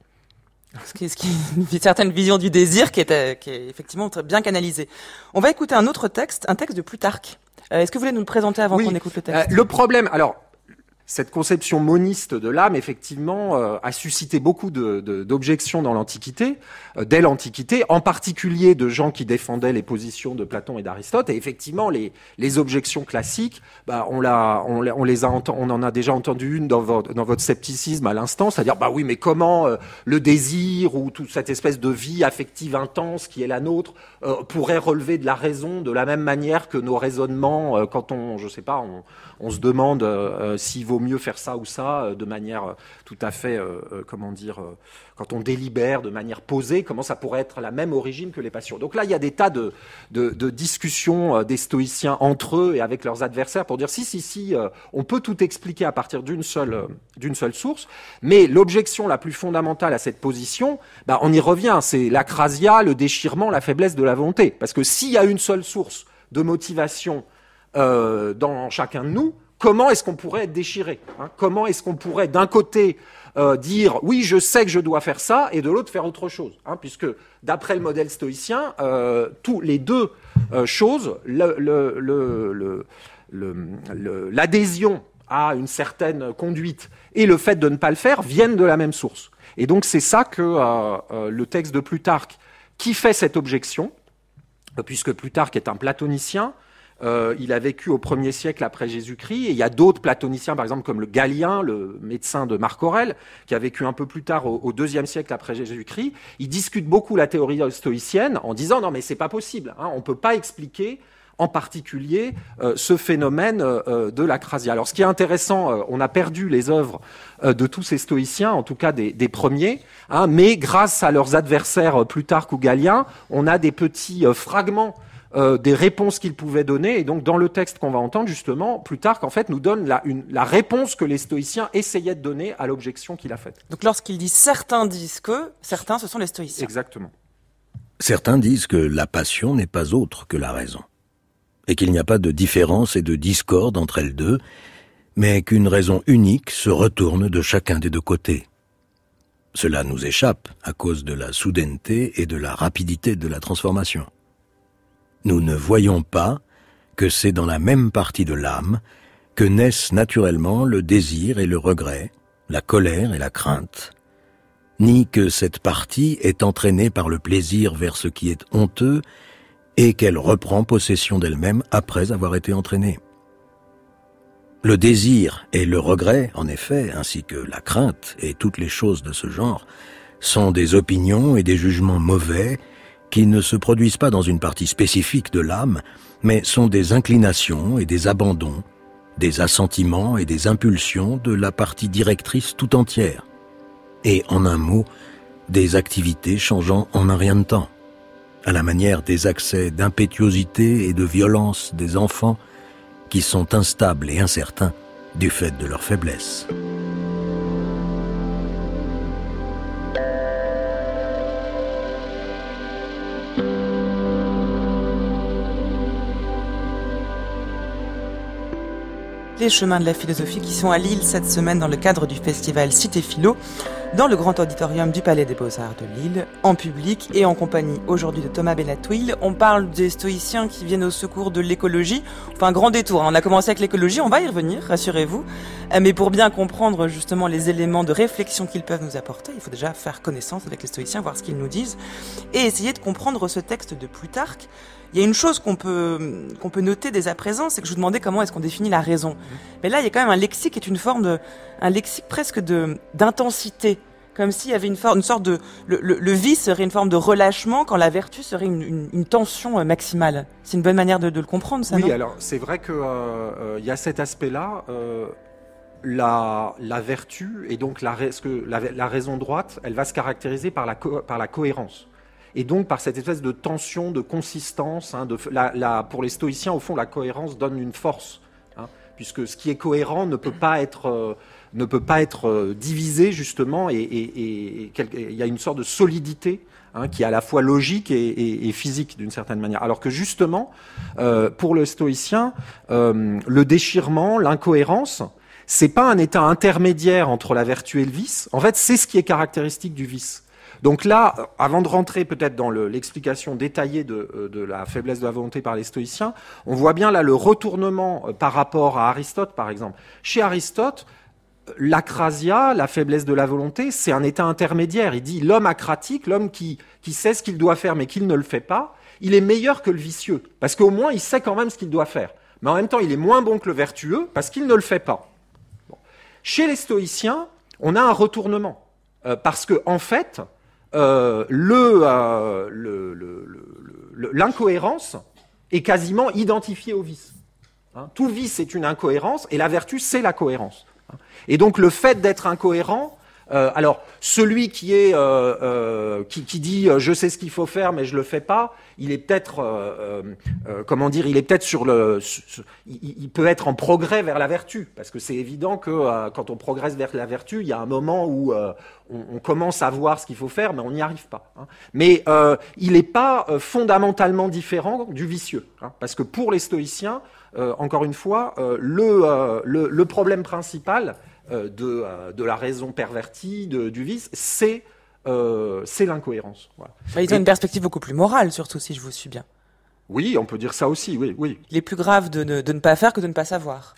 [SPEAKER 1] Ce qui, ce qui une certaine vision du désir qui est, euh, qui est effectivement très bien canalisée. On va écouter un autre texte, un texte de Plutarque. Euh, est-ce que vous voulez nous le présenter avant
[SPEAKER 5] Oui.
[SPEAKER 1] qu'on écoute le
[SPEAKER 5] Euh,
[SPEAKER 1] texte?
[SPEAKER 5] le problème, alors, cette conception moniste de l'âme, effectivement, euh, a suscité beaucoup de, de, d'objections dans l'Antiquité, euh, dès l'Antiquité, en particulier de gens qui défendaient les positions de Platon et d'Aristote. Et effectivement, les, les objections classiques, bah, on, l'a, on, l'a- on les a, enten- on en a déjà entendu une dans votre, dans votre scepticisme à l'instant, c'est-à-dire, bah oui, mais comment euh, le désir ou toute cette espèce de vie affective intense qui est la nôtre euh, pourrait relever de la raison de la même manière que nos raisonnements euh, quand on, je sais pas, on, on se demande euh, s'il vaut vaut mieux faire ça ou ça euh, de manière euh, tout à fait, euh, euh, comment dire, euh, quand on délibère de manière posée, comment ça pourrait être la même origine que les passions. Donc là, il y a des tas de, de, de discussions euh, des stoïciens entre eux et avec leurs adversaires pour dire si, si, si, euh, on peut tout expliquer à partir d'une seule, euh, d'une seule source, mais l'objection la plus fondamentale à cette position, bah, on y revient, c'est l'acrasia, le déchirement, la faiblesse de la volonté. Parce que s'il y a une seule source de motivation euh, dans chacun de nous, comment est-ce qu'on pourrait être déchiré, hein? Comment est-ce qu'on pourrait, d'un côté, euh, dire « oui, je sais que je dois faire ça », et de l'autre, faire autre chose, hein? Puisque, d'après le modèle stoïcien, euh, tous les deux euh, choses, le, le, le, le, le, le, l'adhésion à une certaine conduite et le fait de ne pas le faire viennent de la même source. Et donc, c'est ça que euh, euh, le texte de Plutarque, qui fait cette objection, puisque Plutarque est un platonicien, Euh, il a vécu au premier siècle après Jésus-Christ, et il y a d'autres platoniciens, par exemple comme le Galien, le médecin de Marc Aurèle, qui a vécu un peu plus tard au, au deuxième siècle après Jésus-Christ. Il discute beaucoup la théorie stoïcienne en disant non mais c'est pas possible, hein, on peut pas expliquer en particulier euh, ce phénomène euh, de l'acrasia. Alors ce qui est intéressant, euh, on a perdu les œuvres euh, de tous ces stoïciens, en tout cas des, des premiers, hein, mais grâce à leurs adversaires euh, Plutarque ou Galien, on a des petits euh, fragments Euh, des réponses qu'il pouvait donner, et donc dans le texte qu'on va entendre justement, Plutarque en fait nous donne la, une, la réponse que les stoïciens essayaient de donner à l'objection qu'il a faite.
[SPEAKER 1] Donc lorsqu'il dit certains disent que, certains ce sont les stoïciens.
[SPEAKER 5] Exactement.
[SPEAKER 6] Certains disent que la passion n'est pas autre que la raison, et qu'il n'y a pas de différence et de discorde entre elles deux, mais qu'une raison unique se retourne de chacun des deux côtés. Cela nous échappe à cause de la soudaineté et de la rapidité de la transformation. Nous ne voyons pas que c'est dans la même partie de l'âme que naissent naturellement le désir et le regret, la colère et la crainte, ni que cette partie est entraînée par le plaisir vers ce qui est honteux et qu'elle reprend possession d'elle-même après avoir été entraînée. Le désir et le regret, en effet, ainsi que la crainte et toutes les choses de ce genre, sont des opinions et des jugements mauvais qui ne se produisent pas dans une partie spécifique de l'âme, mais sont des inclinations et des abandons, des assentiments et des impulsions de la partie directrice tout entière, et en un mot, des activités changeant en un rien de temps, à la manière des accès d'impétuosité et de violence des enfants qui sont instables et incertains du fait de leur faiblesse.
[SPEAKER 1] Les chemins de la philosophie qui sont à Lille cette semaine dans le cadre du festival Cité Philo, dans le grand auditorium du Palais des Beaux-Arts de Lille, en public et en compagnie aujourd'hui de Thomas Benatouil. On parle des stoïciens qui viennent au secours de l'écologie. Enfin, grand détour, hein. On a commencé avec l'écologie, on va y revenir, rassurez-vous. Mais pour bien comprendre justement les éléments de réflexion qu'ils peuvent nous apporter, il faut déjà faire connaissance avec les stoïciens, voir ce qu'ils nous disent, et essayer de comprendre ce texte de Plutarque. Il y a une chose qu'on peut, qu'on peut noter dès à présent, c'est que je vous demandais comment est-ce qu'on définit la raison. Mais là, il y a quand même un lexique qui est une forme de, un lexique presque de, d'intensité. Comme s'il y avait une, forme, une sorte de, le, le, le vice serait une forme de relâchement quand la vertu serait une, une, une tension maximale. C'est une bonne manière de, de le comprendre, ça,
[SPEAKER 5] oui,
[SPEAKER 1] non ?
[SPEAKER 5] Oui, alors, c'est vrai que, euh, euh, y a cet aspect-là, euh, la, la vertu, et donc la, ce que, la, la raison droite, elle va se caractériser par la, co- par la cohérence. Et donc par cette espèce de tension, de consistance, hein, de, la, la, pour les stoïciens, au fond, la cohérence donne une force, hein, puisque ce qui est cohérent ne peut pas être, euh, ne peut pas être euh, divisé, justement, et il y a une sorte de solidité, hein, qui est à la fois logique et, et, et physique, d'une certaine manière. Alors que justement, euh, pour le stoïcien, euh, le déchirement, l'incohérence, c'est pas un état intermédiaire entre la vertu et le vice. En fait, c'est ce qui est caractéristique du vice. Donc là, avant de rentrer peut-être dans le, l'explication détaillée de, de la faiblesse de la volonté par les stoïciens, on voit bien là le retournement par rapport à Aristote, par exemple. Chez Aristote, l'acrasia, la faiblesse de la volonté, c'est un état intermédiaire. Il dit l'homme acratique, l'homme qui, qui sait ce qu'il doit faire mais qu'il ne le fait pas, il est meilleur que le vicieux, parce qu'au moins il sait quand même ce qu'il doit faire. Mais en même temps, il est moins bon que le vertueux, parce qu'il ne le fait pas. Bon. Chez les stoïciens, on a un retournement, euh, parce que en fait, Euh, le, euh, le, le, le, l'incohérence est quasiment identifiée au vice. Hein, tout vice est une incohérence et la vertu, c'est la cohérence. Et donc le fait d'être incohérent, euh, alors celui qui est euh, euh, qui, qui dit euh, je sais ce qu'il faut faire mais je le fais pas, il est peut-être euh, euh, comment dire, il est peut-être sur le, sur, il, il peut être en progrès vers la vertu, parce que c'est évident que euh, quand on progresse vers la vertu, il y a un moment où euh, on, on commence à voir ce qu'il faut faire, mais on n'y arrive pas. Hein. Mais euh, il n'est pas euh, fondamentalement différent du vicieux, hein, parce que pour les stoïciens, euh, encore une fois, euh, le, euh, le le problème principal euh, de euh, de la raison pervertie, de, du vice, c'est Euh, c'est l'incohérence. Voilà.
[SPEAKER 1] Bah, ils ont Et... une perspective beaucoup plus morale, surtout, si je vous suis bien.
[SPEAKER 5] Oui, on peut dire ça aussi, oui. oui.
[SPEAKER 1] Il est plus grave de ne, de ne pas faire que de ne pas savoir.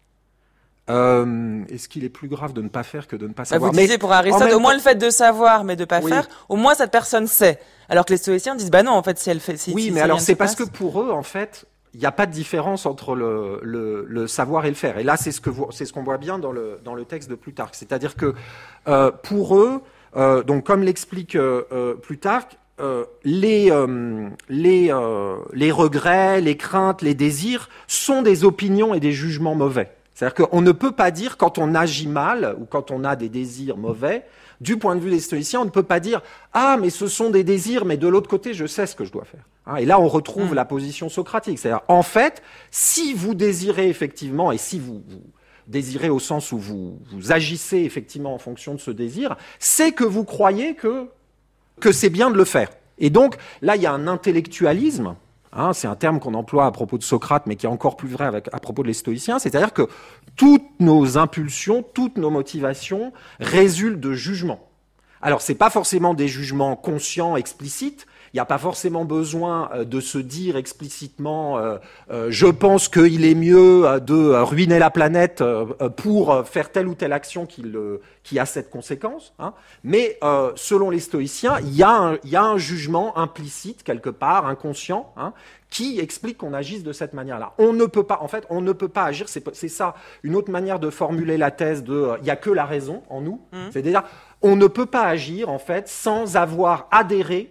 [SPEAKER 5] Euh, est-ce qu'il est plus grave de ne pas faire que de ne pas savoir?
[SPEAKER 1] Bah, vous disiez pour Aristote, au moins temps... le fait de savoir mais de ne pas
[SPEAKER 5] oui.
[SPEAKER 1] faire, au moins cette personne sait. Alors que les stoïciens disent, bah non, en fait, si elle fait... Si,
[SPEAKER 5] oui,
[SPEAKER 1] si,
[SPEAKER 5] mais
[SPEAKER 1] si
[SPEAKER 5] alors c'est parce
[SPEAKER 1] passe...
[SPEAKER 5] que pour eux, en fait, il n'y a pas de différence entre le, le, le savoir et le faire. Et là, c'est ce que vous, c'est ce qu'on voit bien dans le, dans le texte de Plutarque. C'est-à-dire que euh, pour eux, Euh, donc, comme l'explique euh, euh, Plutarque, euh, les, euh, les, euh, les regrets, les craintes, les désirs sont des opinions et des jugements mauvais. C'est-à-dire qu'on ne peut pas dire, quand on agit mal ou quand on a des désirs mauvais, du point de vue des stoïciens, on ne peut pas dire « Ah, mais ce sont des désirs, mais de l'autre côté, je sais ce que je dois faire. Hein » Et là, on retrouve mmh. la position socratique. C'est-à-dire, en fait, si vous désirez effectivement, et si vous... vous désirez au sens où vous, vous agissez effectivement en fonction de ce désir, c'est que vous croyez que, que c'est bien de le faire. Et donc, là, il y a un intellectualisme, hein, c'est un terme qu'on emploie à propos de Socrate, mais qui est encore plus vrai avec, à propos de les stoïciens, c'est-à-dire que toutes nos impulsions, toutes nos motivations résultent de jugements. Alors, c'est pas forcément des jugements conscients, explicites. Il n'y a pas forcément besoin euh, de se dire explicitement euh, euh, « je pense qu'il est mieux euh, de ruiner la planète euh, pour faire telle ou telle action qui, le, qui a cette conséquence hein. ». Mais euh, selon les stoïciens, il y, a un, il y a un jugement implicite, quelque part, inconscient, hein, qui explique qu'on agisse de cette manière-là. On ne peut pas, en fait, on ne peut pas agir, c'est, c'est ça, une autre manière de formuler la thèse de euh, « il n'y a que la raison en nous mmh. ». C'est-à-dire, on ne peut pas agir, en fait, sans avoir adhéré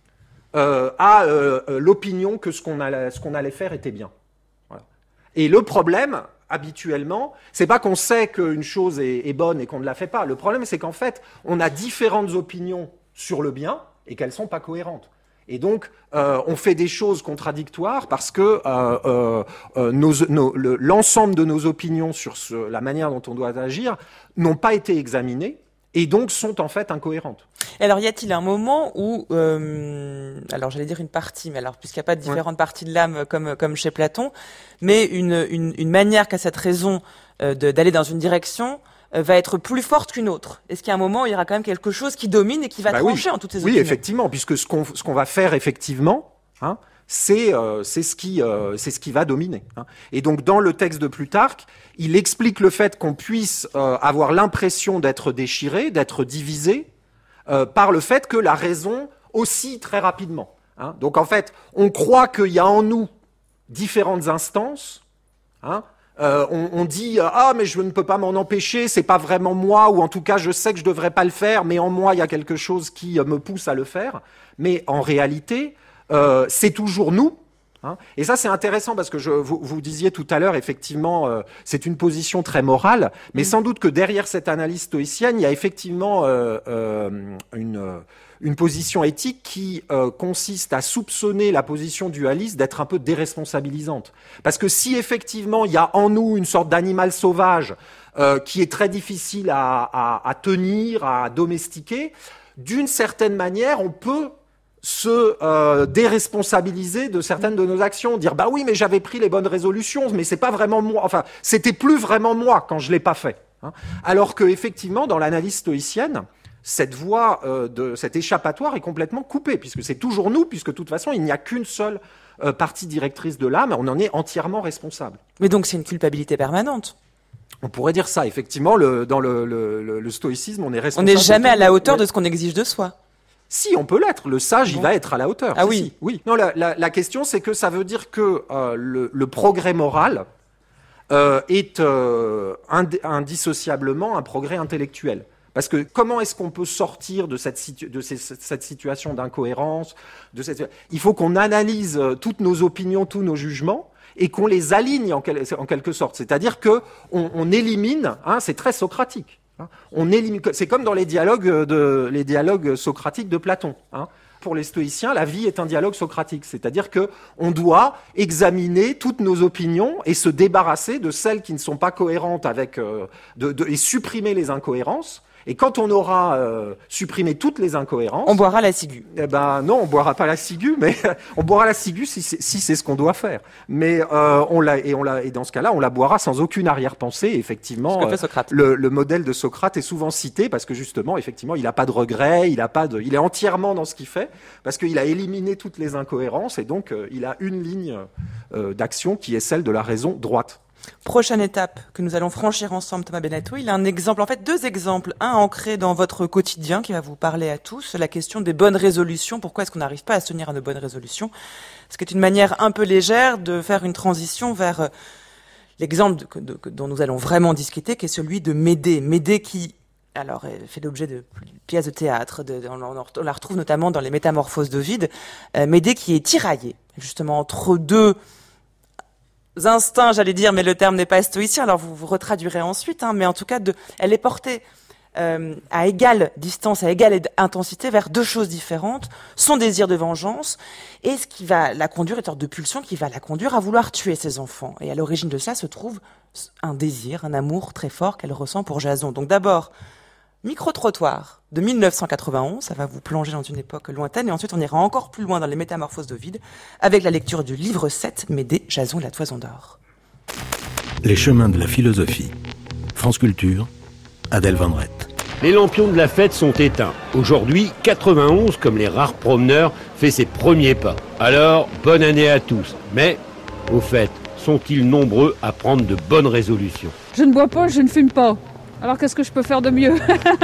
[SPEAKER 5] Euh, à euh, l'opinion que ce qu'on allait, ce qu'on allait faire était bien. Voilà. Et le problème, habituellement, c'est pas qu'on sait qu'une chose est, est bonne et qu'on ne la fait pas. Le problème, c'est qu'en fait, on a différentes opinions sur le bien et qu'elles sont pas cohérentes. Et donc, euh, on fait des choses contradictoires parce que euh, euh, nos, nos, le, l'ensemble de nos opinions sur ce, la manière dont on doit agir n'ont pas été examinées et donc sont en fait incohérentes.
[SPEAKER 1] Et alors, y a-t-il un moment où, euh, alors j'allais dire une partie, mais alors puisqu'il n'y a pas de différentes ouais. parties de l'âme comme comme chez Platon, mais une une, une manière qu'a cette raison euh, de, d'aller dans une direction euh, va être plus forte qu'une autre. Est-ce qu'il y a un moment où il y aura quand même quelque chose qui domine et qui va bah trancher
[SPEAKER 5] oui.
[SPEAKER 1] en toutes ces
[SPEAKER 5] oui,
[SPEAKER 1] opinions ?
[SPEAKER 5] Oui, effectivement, puisque ce qu'on ce qu'on va faire effectivement, hein, c'est euh, c'est ce qui euh, c'est ce qui va dominer. Hein. Et donc dans le texte de Plutarque, il explique le fait qu'on puisse euh, avoir l'impression d'être déchiré, d'être divisé. Euh, par le fait que la raison oscille très rapidement. Hein. Donc en fait, on croit qu'il y a en nous différentes instances. Hein. Euh, on, on dit euh, ah mais je ne peux pas m'en empêcher, c'est pas vraiment moi, ou en tout cas je sais que je devrais pas le faire, mais en moi il y a quelque chose qui euh, me pousse à le faire. Mais en réalité, euh, c'est toujours nous. Hein. Et ça, c'est intéressant parce que je, vous, vous disiez tout à l'heure, effectivement, euh, c'est une position très morale, mais mmh. sans doute que derrière cette analyse stoïcienne, il y a effectivement euh, euh, une, une position éthique qui euh, consiste à soupçonner la position dualiste d'être un peu déresponsabilisante. Parce que si effectivement, il y a en nous une sorte d'animal sauvage euh, qui est très difficile à, à, à tenir, à domestiquer, d'une certaine manière, on peut se euh, déresponsabiliser de certaines de nos actions, dire bah oui mais j'avais pris les bonnes résolutions, mais c'est pas vraiment moi, enfin c'était plus vraiment moi quand je l'ai pas fait. Hein. Alors que effectivement dans l'analyse stoïcienne, cette voie euh, de cet échappatoire est complètement coupée puisque c'est toujours nous, puisque de toute façon il n'y a qu'une seule euh, partie directrice de l'âme, on en est entièrement responsable.
[SPEAKER 1] Mais donc c'est une culpabilité permanente.
[SPEAKER 5] On pourrait dire ça effectivement. Le, dans le, le, le, le stoïcisme, on est responsable.
[SPEAKER 1] On n'est jamais à la hauteur
[SPEAKER 5] ouais.
[SPEAKER 1] de ce qu'on exige de soi.
[SPEAKER 5] Si, on peut l'être. Le sage, bon. il va être à la hauteur.
[SPEAKER 1] Ah
[SPEAKER 5] si,
[SPEAKER 1] oui.
[SPEAKER 5] Si. Oui. Non, la, la, la question, c'est que ça veut dire que euh, le, le progrès moral euh, est euh, ind- indissociablement un progrès intellectuel. Parce que comment est-ce qu'on peut sortir de cette, situ- de ces, cette situation d'incohérence de cette... Il faut qu'on analyse toutes nos opinions, tous nos jugements,
[SPEAKER 7] et qu'on les aligne en, quel, en quelque sorte. C'est-à-dire que on, on élimine, hein, c'est très socratique. Hein, on élimine, c'est comme dans les dialogues, de, les dialogues socratiques de Platon. Hein. Pour les stoïciens, la vie est un dialogue socratique, c'est-à-dire que on doit examiner toutes nos opinions et se débarrasser de celles qui ne sont pas cohérentes avec, euh, de, de, et supprimer les incohérences. Et quand on aura euh, supprimé toutes les incohérences...
[SPEAKER 1] On boira la ciguë.
[SPEAKER 7] Eh ben non, on boira pas la ciguë, mais on boira la ciguë si c'est, si c'est ce qu'on doit faire. Mais euh, on l'a et on l'a et dans ce cas-là, on la boira sans aucune arrière-pensée. Effectivement,
[SPEAKER 1] ce que fait Socrate.
[SPEAKER 7] Le, le modèle de Socrate est souvent cité parce que justement, effectivement, il a pas de regrets, il a pas de, il est entièrement dans ce qu'il fait parce qu'il a éliminé toutes les incohérences et donc euh, il a une ligne euh, d'action qui est celle de la raison droite.
[SPEAKER 1] Prochaine étape que nous allons franchir ensemble, Thomas Benato. Il a un exemple, en fait deux exemples. Un ancré dans votre quotidien qui va vous parler à tous, la question des bonnes résolutions. Pourquoi est-ce qu'on n'arrive pas à se tenir à de bonnes résolutions? Ce qui est une manière un peu légère de faire une transition vers l'exemple de, de, de, dont nous allons vraiment discuter, qui est celui de Médée. Médée qui, alors, elle fait l'objet de pièces de théâtre, de, on, on, on la retrouve notamment dans les Métamorphoses d'Ovide. Euh, Médée qui est tiraillée, justement, entre deux instincts, j'allais dire, mais le terme n'est pas stoïcien, alors vous vous retraduirez ensuite, hein, mais en tout cas, de, elle est portée euh, à égale distance, à égale intensité vers deux choses différentes, son désir de vengeance et ce qui va la conduire, une sorte de pulsion qui va la conduire à vouloir tuer ses enfants. Et à l'origine de ça se trouve un désir, un amour très fort qu'elle ressent pour Jason. Donc d'abord, Micro-trottoir de mille neuf cent quatre-vingt-onze, ça va vous plonger dans une époque lointaine, et ensuite on ira encore plus loin dans les Métamorphoses d'Ovide, avec la lecture du livre sept, Médée, Jason et la Toison d'Or.
[SPEAKER 6] Les chemins de la philosophie. France Culture, Adèle Van Rett.
[SPEAKER 8] Les lampions de la fête sont éteints. Aujourd'hui, quatre-vingt-onze, comme les rares promeneurs, fait ses premiers pas. Alors, bonne année à tous. Mais, au fait, sont-ils nombreux à prendre de bonnes résolutions?
[SPEAKER 9] Je ne bois pas, je ne fume pas. Alors qu'est-ce que je peux faire de mieux?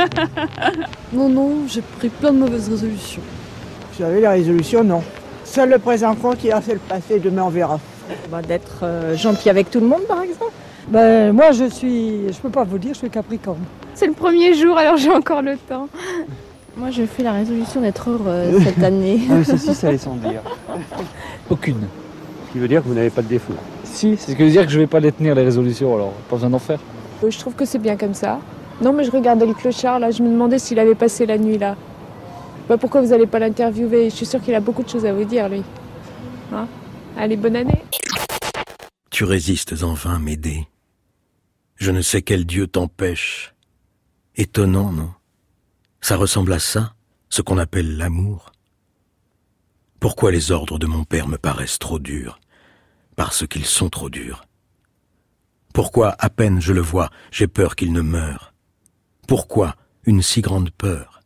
[SPEAKER 10] Non, non, j'ai pris plein de mauvaises résolutions.
[SPEAKER 11] Vous savez, la résolution, non. Seul le présent compte, il a fait le passé, demain on verra.
[SPEAKER 12] Bah, d'être euh, gentil avec tout le monde, par exemple.
[SPEAKER 13] Ben, moi, je suis, je peux pas vous dire, je suis Capricorne.
[SPEAKER 14] C'est le premier jour, alors j'ai encore le temps.
[SPEAKER 15] Moi, je fais la résolution d'être heureuse cette année.
[SPEAKER 16] Ah, ceci, ça allait sans dire.
[SPEAKER 8] Aucune. Ce qui veut dire que vous n'avez pas de défaut.
[SPEAKER 16] Si, c'est ce qui veut dire que je vais pas les tenir, les résolutions, alors pas besoin d'en faire.
[SPEAKER 14] Je trouve que c'est bien comme ça. Non, mais je regardais le clochard, là, je me demandais s'il avait passé la nuit là. Bah, pourquoi vous n'allez pas l'interviewer? Je suis sûre qu'il a beaucoup de choses à vous dire, lui. Hein? Allez, bonne année.
[SPEAKER 6] Tu résistes en vain, Médée. Je ne sais quel dieu t'empêche. Étonnant, non? Ça ressemble à ça, ce qu'on appelle l'amour. Pourquoi les ordres de mon père me paraissent trop durs? Parce qu'ils sont trop durs. Pourquoi, à peine je le vois, j'ai peur qu'il ne meure? Pourquoi une si grande peur?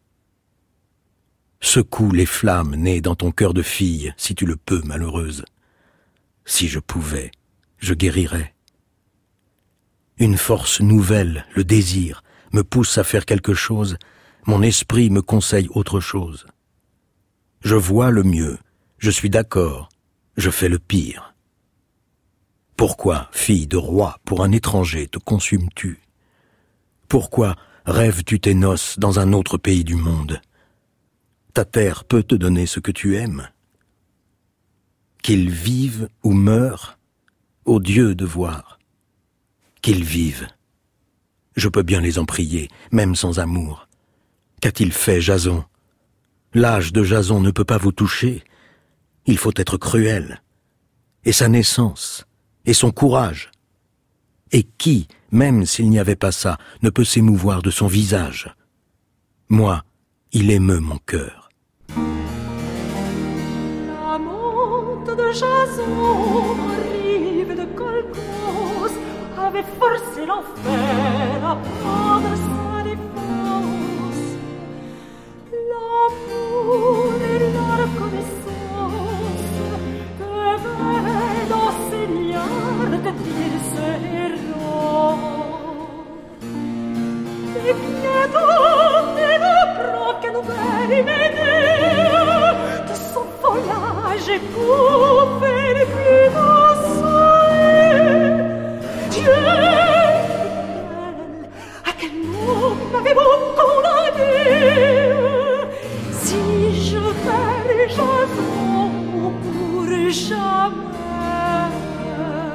[SPEAKER 6] Secoue les flammes nées dans ton cœur de fille, si tu le peux, malheureuse. Si je pouvais, je guérirais. Une force nouvelle, le désir, me pousse à faire quelque chose, mon esprit me conseille autre chose. Je vois le mieux, je suis d'accord, je fais le pire. Pourquoi, fille de roi, pour un étranger te consumes-tu? Pourquoi rêves-tu tes noces dans un autre pays du monde? Ta terre peut te donner ce que tu aimes. Qu'ils vivent ou meurent, ô Dieu de voir. Qu'ils vivent. Je peux bien les en prier, même sans amour. Qu'a-t-il fait, Jason? L'âge de Jason ne peut pas vous toucher. Il faut être cruel. Et sa naissance, et son courage. Et qui, même s'il n'y avait pas ça, ne peut s'émouvoir de son visage? Moi, il émeut mon cœur.
[SPEAKER 17] La monte de Jason, rive de Colchos, avait forcé l'enfer à prendre sa défense. L'amour et la reconnaissance devaient dans ces liens retenir ce héros. Et bientôt, et d'apprendre que nouvelle Médée de son feuillage éprouvé les plus dansés. Dieu, dit-elle, à quel mot m'avez-vous condamné? Si je perds Jason pour jamais.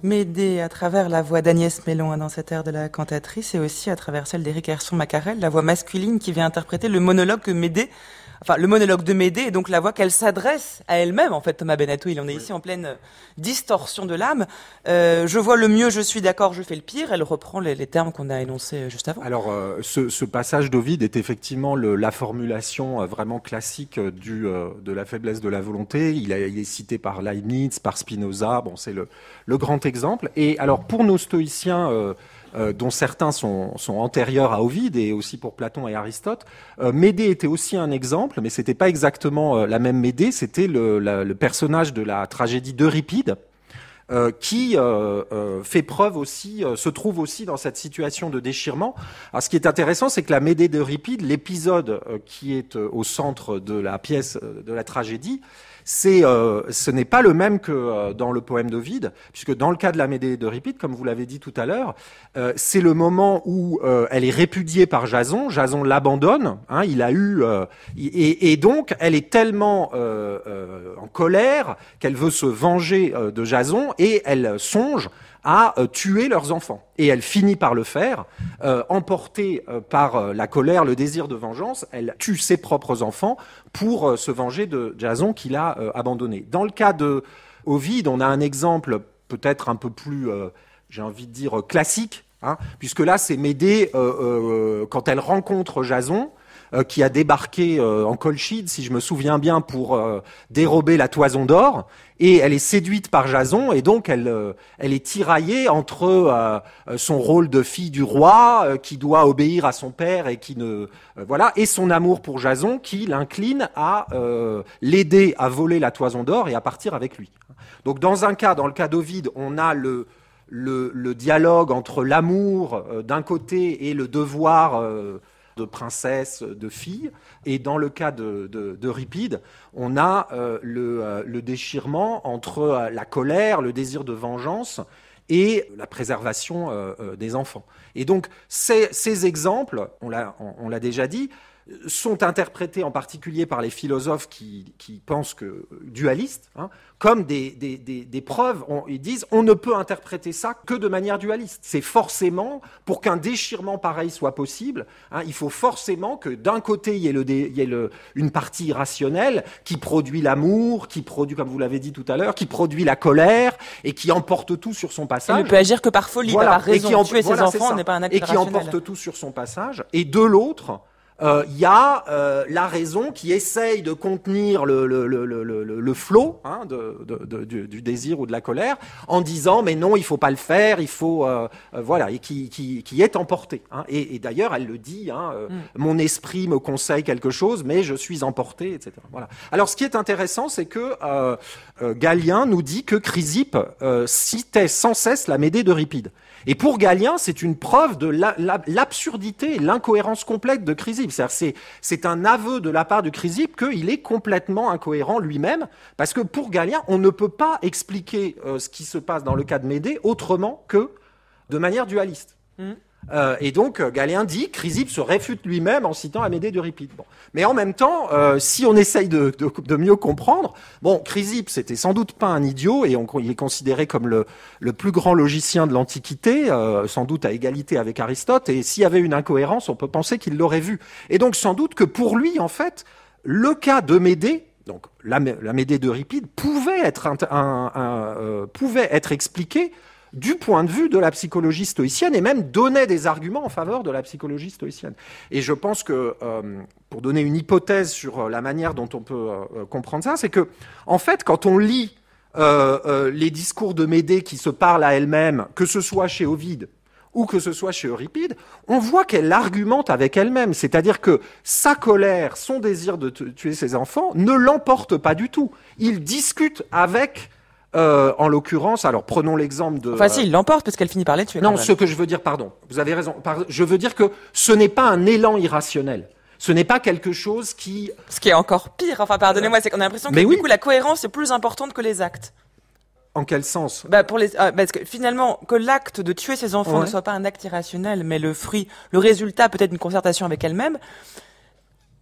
[SPEAKER 1] Médée à travers la voix d'Agnès Mellon dans cette air de la cantatrice et aussi à travers celle d'Éric Herson-Macarel, la voix masculine qui vient interpréter le monologue que Médée, enfin le monologue de Médée et donc la voix qu'elle s'adresse à elle-même. En fait, Thomas Benato, il en est ici en pleine distorsion de l'âme. Euh, je vois le mieux, je suis d'accord, je fais le pire. Elle reprend les, les termes qu'on a énoncés juste avant.
[SPEAKER 5] Alors, euh, ce, ce passage d'Ovide est effectivement le, la formulation euh, vraiment classique euh, du, euh, de la faiblesse de la volonté. Il, a, il est cité par Leibniz, par Spinoza. Bon, c'est le, le grand exemple. Et alors, pour nos stoïciens, euh, euh, dont certains sont, sont antérieurs à Ovide, et aussi pour Platon et Aristote, euh, Médée était aussi un exemple, mais c'était pas exactement euh, la même Médée. C'était le, la, le personnage de la tragédie d'Euripide. Euh, qui euh, euh, fait preuve aussi, euh, se trouve aussi dans cette situation de déchirement. Alors, ce qui est intéressant, c'est que la Médée d'Euripide, l'épisode euh, qui est euh, au centre de la pièce, euh, de la tragédie, c'est, euh, ce n'est pas le même que euh, dans le poème d'Ovide, puisque dans le cas de la Médée d'Euripide, comme vous l'avez dit tout à l'heure, euh, c'est le moment où euh, elle est répudiée par Jason. Jason l'abandonne. Hein, il a eu euh, et, et donc elle est tellement euh, euh, en colère qu'elle veut se venger euh, de Jason et elle songe à euh, tuer leurs enfants. Et elle finit par le faire, euh, emportée euh, par euh, la colère, le désir de vengeance. Elle tue ses propres enfants pour euh, se venger de Jason qu'il a euh, abandonné. Dans le cas de Ovide, on a un exemple peut-être un peu plus, euh, j'ai envie de dire, classique, hein, puisque là, c'est Médée, euh, euh, quand elle rencontre Jason, Euh, qui a débarqué euh, en Colchide, si je me souviens bien, pour euh, dérober la toison d'or, et elle est séduite par Jason, et donc elle, euh, elle est tiraillée entre euh, son rôle de fille du roi, euh, qui doit obéir à son père et qui ne euh, voilà, et son amour pour Jason, qui l'incline à euh, l'aider à voler la toison d'or et à partir avec lui. Donc dans un cas, dans le cas d'Ovide, on a le le, le dialogue entre l'amour euh, d'un côté et le devoir euh, de princesse, de fille, et dans le cas de, de, d'Euripide, on a euh, le, euh, le déchirement entre euh, la colère, le désir de vengeance et la préservation euh, euh, des enfants. Et donc ces, ces exemples, on l'a, on, on l'a déjà dit, sont interprétés en particulier par les philosophes qui, qui pensent que dualistes, hein, comme des, des, des, des preuves. On, ils disent on ne peut interpréter ça que de manière dualiste. C'est forcément, pour qu'un déchirement pareil soit possible, hein, il faut forcément que d'un côté il y ait, le, il y ait le, une partie irrationnelle qui produit l'amour, qui produit, comme vous l'avez dit tout à l'heure, qui produit la colère et qui emporte tout sur son passage.
[SPEAKER 1] Elle ne peut agir que par folie,
[SPEAKER 5] voilà,
[SPEAKER 1] pas par raison.
[SPEAKER 5] Et qui en,
[SPEAKER 1] Tuer
[SPEAKER 5] voilà,
[SPEAKER 1] ses enfants n'est pas un acte
[SPEAKER 5] et qui
[SPEAKER 1] rationnel.
[SPEAKER 5] emporte tout sur son passage. Et de l'autre, il euh, y a euh, la raison qui essaye de contenir le, le, le, le, le, le flot hein, de, de, de, du, du désir ou de la colère en disant mais non, il faut pas le faire, il faut euh, euh, voilà, et qui, qui, qui est emporté. Hein, et, et d'ailleurs, elle le dit, hein, euh, mm. mon esprit me conseille quelque chose, mais je suis emporté, et cetera. Voilà. Alors, ce qui est intéressant, c'est que euh, euh, Galien nous dit que Chrysippe euh, citait sans cesse la Médée d'Euripide. Et pour Galien, c'est une preuve de la, la, l'absurdité et l'incohérence complète de Chrysippe. C'est-à-dire, c'est, c'est un aveu de la part de Chrysippe qu'il est complètement incohérent lui-même, parce que pour Galien, on ne peut pas expliquer euh, ce qui se passe dans le cas de Médée autrement que de manière dualiste. Mmh. Euh, et donc, Galien dit, Chrysippe se réfute lui-même en citant la Médée d'Euripide. Bon. Mais en même temps, euh, si on essaye de, de, de mieux comprendre, bon, Chrysippe, c'était sans doute pas un idiot, et on, il est considéré comme le, le plus grand logicien de l'Antiquité, euh, sans doute à égalité avec Aristote, et s'il y avait une incohérence, on peut penser qu'il l'aurait vu. Et donc, sans doute que pour lui, en fait, le cas de Médée, donc la, la Médée d'Euripide, pouvait être, un, un, un, euh, pouvait être expliqué du point de vue de la psychologie stoïcienne, et même donnait des arguments en faveur de la psychologie stoïcienne. Et je pense que, euh, pour donner une hypothèse sur la manière dont on peut euh, comprendre ça, c'est que, en fait, quand on lit euh, euh, les discours de Médée qui se parlent à elle-même, que ce soit chez Ovide ou que ce soit chez Euripide, on voit qu'elle argumente avec elle-même. C'est-à-dire que sa colère, son désir de t- tuer ses enfants, ne l'emporte pas du tout. Il discute avec... Euh, en l'occurrence, alors prenons l'exemple de...
[SPEAKER 1] Enfin, si, il l'emporte parce qu'elle finit par les tuer.
[SPEAKER 5] Non, ce que je veux dire, pardon, vous avez raison. Je veux dire que ce n'est pas un élan irrationnel. Ce n'est pas quelque chose qui...
[SPEAKER 1] Ce qui est encore pire, enfin, pardonnez-moi, c'est qu'on a l'impression que
[SPEAKER 5] Mais
[SPEAKER 1] du
[SPEAKER 5] oui.
[SPEAKER 1] coup, la cohérence est plus importante que les actes.
[SPEAKER 5] En quel sens ?
[SPEAKER 1] Bah pour les, euh, parce que finalement, que l'acte de tuer ses enfants
[SPEAKER 5] ouais.
[SPEAKER 1] ne soit pas un acte irrationnel, mais le fruit, le résultat peut-être d'une concertation avec elle-même,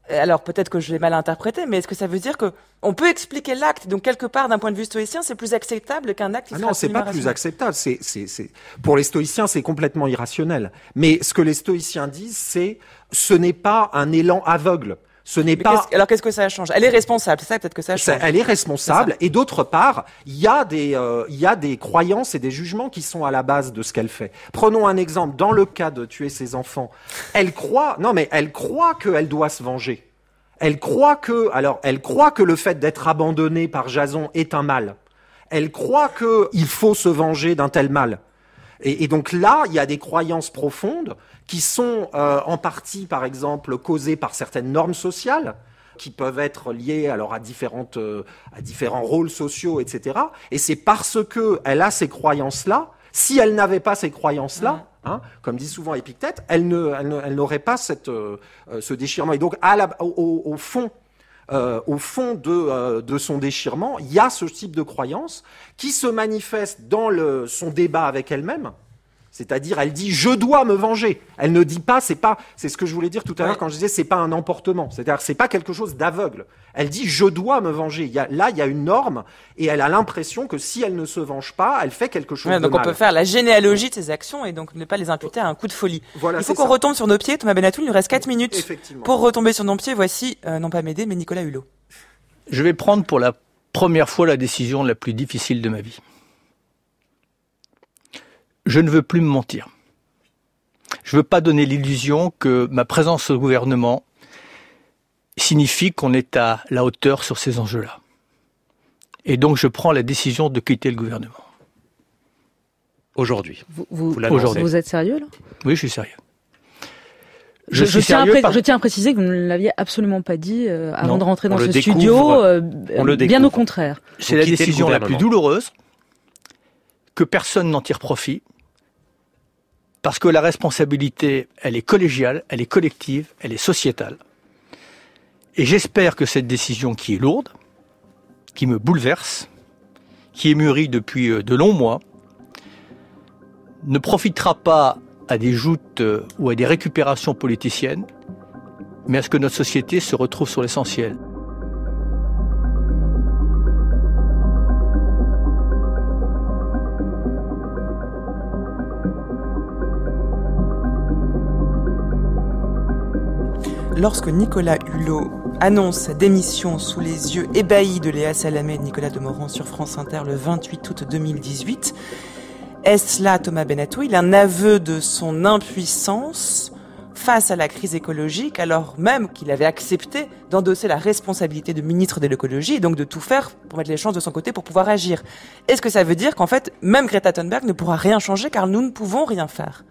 [SPEAKER 1] Alors peut-être que je l'ai mal interprété, mais est-ce que ça veut dire que on peut expliquer l'acte, donc quelque part d'un point de vue stoïcien, c'est plus acceptable qu'un acte qui
[SPEAKER 7] ah
[SPEAKER 1] sera
[SPEAKER 7] non, c'est pas plus acceptable. C'est, c'est, c'est pour les stoïciens, c'est complètement irrationnel. Mais ce que les stoïciens disent, c'est ce n'est pas un élan aveugle. Ce n'est
[SPEAKER 1] mais
[SPEAKER 7] pas.
[SPEAKER 1] Qu'est-ce, alors qu'est-ce que ça change ? Elle est responsable, c'est ça peut-être que ça change.
[SPEAKER 7] Ça, elle est responsable, et d'autre part, il y a des, euh, il y a des croyances et des jugements qui sont à la base de ce qu'elle fait. Prenons un exemple. Dans le cas de tuer ses enfants, elle croit, non mais elle croit qu'elle doit se venger. Elle croit que, alors, elle croit que le fait d'être abandonnée par Jason est un mal. Elle croit que il faut se venger d'un tel mal. Et, et donc là, il y a des croyances profondes qui sont euh, en partie, par exemple, causées par certaines normes sociales, qui peuvent être liées alors à différentes, euh, à différents rôles sociaux, et cetera. Et c'est parce que elle a ces croyances-là. Si elle n'avait pas ces croyances-là, hein, comme dit souvent Épictète, elle, ne, elle, ne, elle n'aurait pas cette, euh, ce déchirement. Et donc, à la, au, au fond, euh, au fond de, euh, de son déchirement, il y a ce type de croyance qui se manifeste dans le, son débat avec elle-même. C'est-à-dire, elle dit « je dois me venger ». Elle ne dit pas, c'est pas, c'est ce que je voulais dire tout à l'heure quand je disais c'est pas un emportement. C'est-à-dire, c'est pas quelque chose d'aveugle. Elle dit « je dois me venger ». Il y a, là, il y a une norme et elle a l'impression que si elle ne se venge pas, elle fait quelque chose
[SPEAKER 1] ouais,
[SPEAKER 7] de
[SPEAKER 1] donc
[SPEAKER 7] mal.
[SPEAKER 1] Donc on peut faire la généalogie de ses actions et donc ne pas les imputer à un coup de folie.
[SPEAKER 7] Voilà,
[SPEAKER 1] il faut qu'on
[SPEAKER 7] ça.
[SPEAKER 1] retombe sur nos pieds. Thomas Benatoul, il nous reste quatre minutes
[SPEAKER 7] Effectivement.
[SPEAKER 1] pour retomber sur nos pieds. Voici, euh, non pas Médée, mais Nicolas Hulot.
[SPEAKER 18] Je vais prendre pour la première fois la décision la plus difficile de ma vie. Je ne veux plus me mentir. Je ne veux pas donner l'illusion que ma présence au gouvernement signifie qu'on est à la hauteur sur ces enjeux-là. Et donc je prends la décision de quitter le gouvernement.
[SPEAKER 19] Aujourd'hui.
[SPEAKER 15] Vous, vous,
[SPEAKER 19] vous,
[SPEAKER 18] Aujourd'hui.
[SPEAKER 15] vous êtes sérieux là ?
[SPEAKER 18] Oui, je suis sérieux.
[SPEAKER 15] Je,
[SPEAKER 18] Je, suis
[SPEAKER 15] je, tiens
[SPEAKER 18] sérieux
[SPEAKER 15] pré-
[SPEAKER 18] par...
[SPEAKER 15] je tiens à préciser que vous ne l'aviez absolument pas dit euh, avant
[SPEAKER 18] non,
[SPEAKER 15] de rentrer dans ce
[SPEAKER 19] découvre,
[SPEAKER 15] studio. Euh,
[SPEAKER 19] on le
[SPEAKER 15] bien au contraire.
[SPEAKER 18] C'est la décision la plus douloureuse, que personne n'en tire profit, parce que la responsabilité, elle est collégiale, elle est collective, elle est sociétale. Et j'espère que cette décision qui est lourde, qui me bouleverse, qui est mûrie depuis de longs mois, ne profitera pas à des joutes ou à des récupérations politiciennes, mais à ce que notre société se retrouve sur l'essentiel.
[SPEAKER 1] Lorsque Nicolas Hulot annonce sa démission sous les yeux ébahis de Léa Salamé et de Nicolas Demorand sur France Inter le vingt-huit août deux mille dix-huit, est-ce là, Thomas Benatoul, un aveu de son impuissance face à la crise écologique, alors même qu'il avait accepté d'endosser la responsabilité de ministre de l'écologie et donc de tout faire pour mettre les chances de son côté pour pouvoir agir? Est-ce que ça veut dire qu'en fait, même Greta Thunberg ne pourra rien changer car nous ne pouvons rien faire?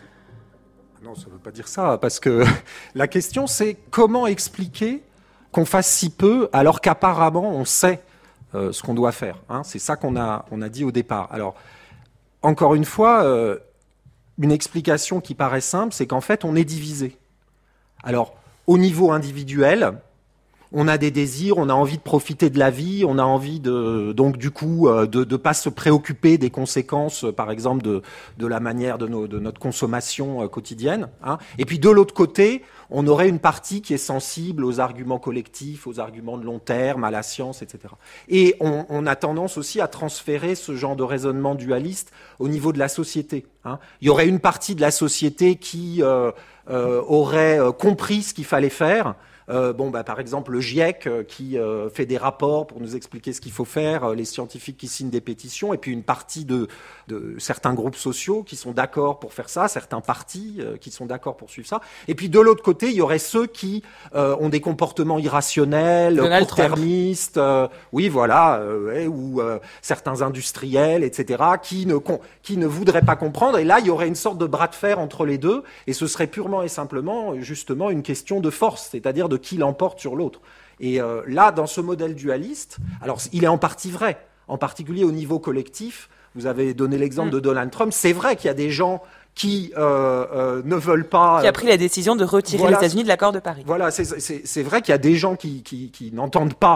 [SPEAKER 7] Non, ça ne veut pas dire ça, parce que la question c'est comment expliquer qu'on fasse si peu alors qu'apparemment on sait euh, ce qu'on doit faire. Hein, c'est ça qu'on a, on a dit au départ. Alors, encore une fois, euh, une explication qui paraît simple, c'est qu'en fait on est divisé. Alors, au niveau individuel, on a des désirs, on a envie de profiter de la vie, on a envie de, donc du coup, de ne pas se préoccuper des conséquences, par exemple, de, de la manière de, nos, de notre consommation quotidienne. Hein. Et puis de l'autre côté, on aurait une partie qui est sensible aux arguments collectifs, aux arguments de long terme, à la science, et cetera. Et on, on a tendance aussi à transférer ce genre de raisonnement dualiste au niveau de la société. Hein. Il y aurait une partie de la société qui euh, euh, aurait compris ce qu'il fallait faire. Euh, bon, bah, par exemple, le GIEC euh, qui euh, fait des rapports pour nous expliquer ce qu'il faut faire, euh, les scientifiques qui signent des pétitions, et puis une partie de, de certains groupes sociaux qui sont d'accord pour faire ça, certains partis euh, qui sont d'accord pour suivre ça. Et puis de l'autre côté, il y aurait ceux qui euh, ont des comportements irrationnels, court-termistes, euh, oui, voilà, euh, ouais, ou euh, certains industriels, et cetera, qui ne, qui ne voudraient pas comprendre. Et là, il y aurait une sorte de bras de fer entre les deux, et ce serait purement et simplement, justement, une question de force, c'est-à-dire de qui l'emporte sur l'autre. Et euh, là, dans ce modèle dualiste, alors il est en partie vrai, en particulier au niveau collectif. Vous avez donné l'exemple mmh. de Donald Trump. C'est vrai qu'il y a des gens qui euh, euh, ne veulent pas...
[SPEAKER 1] Qui a pris la décision de retirer
[SPEAKER 7] voilà,
[SPEAKER 1] les États-Unis de l'accord de Paris.
[SPEAKER 7] Voilà, c'est, c'est, c'est vrai qu'il y a des gens qui, qui, qui n'entendent pas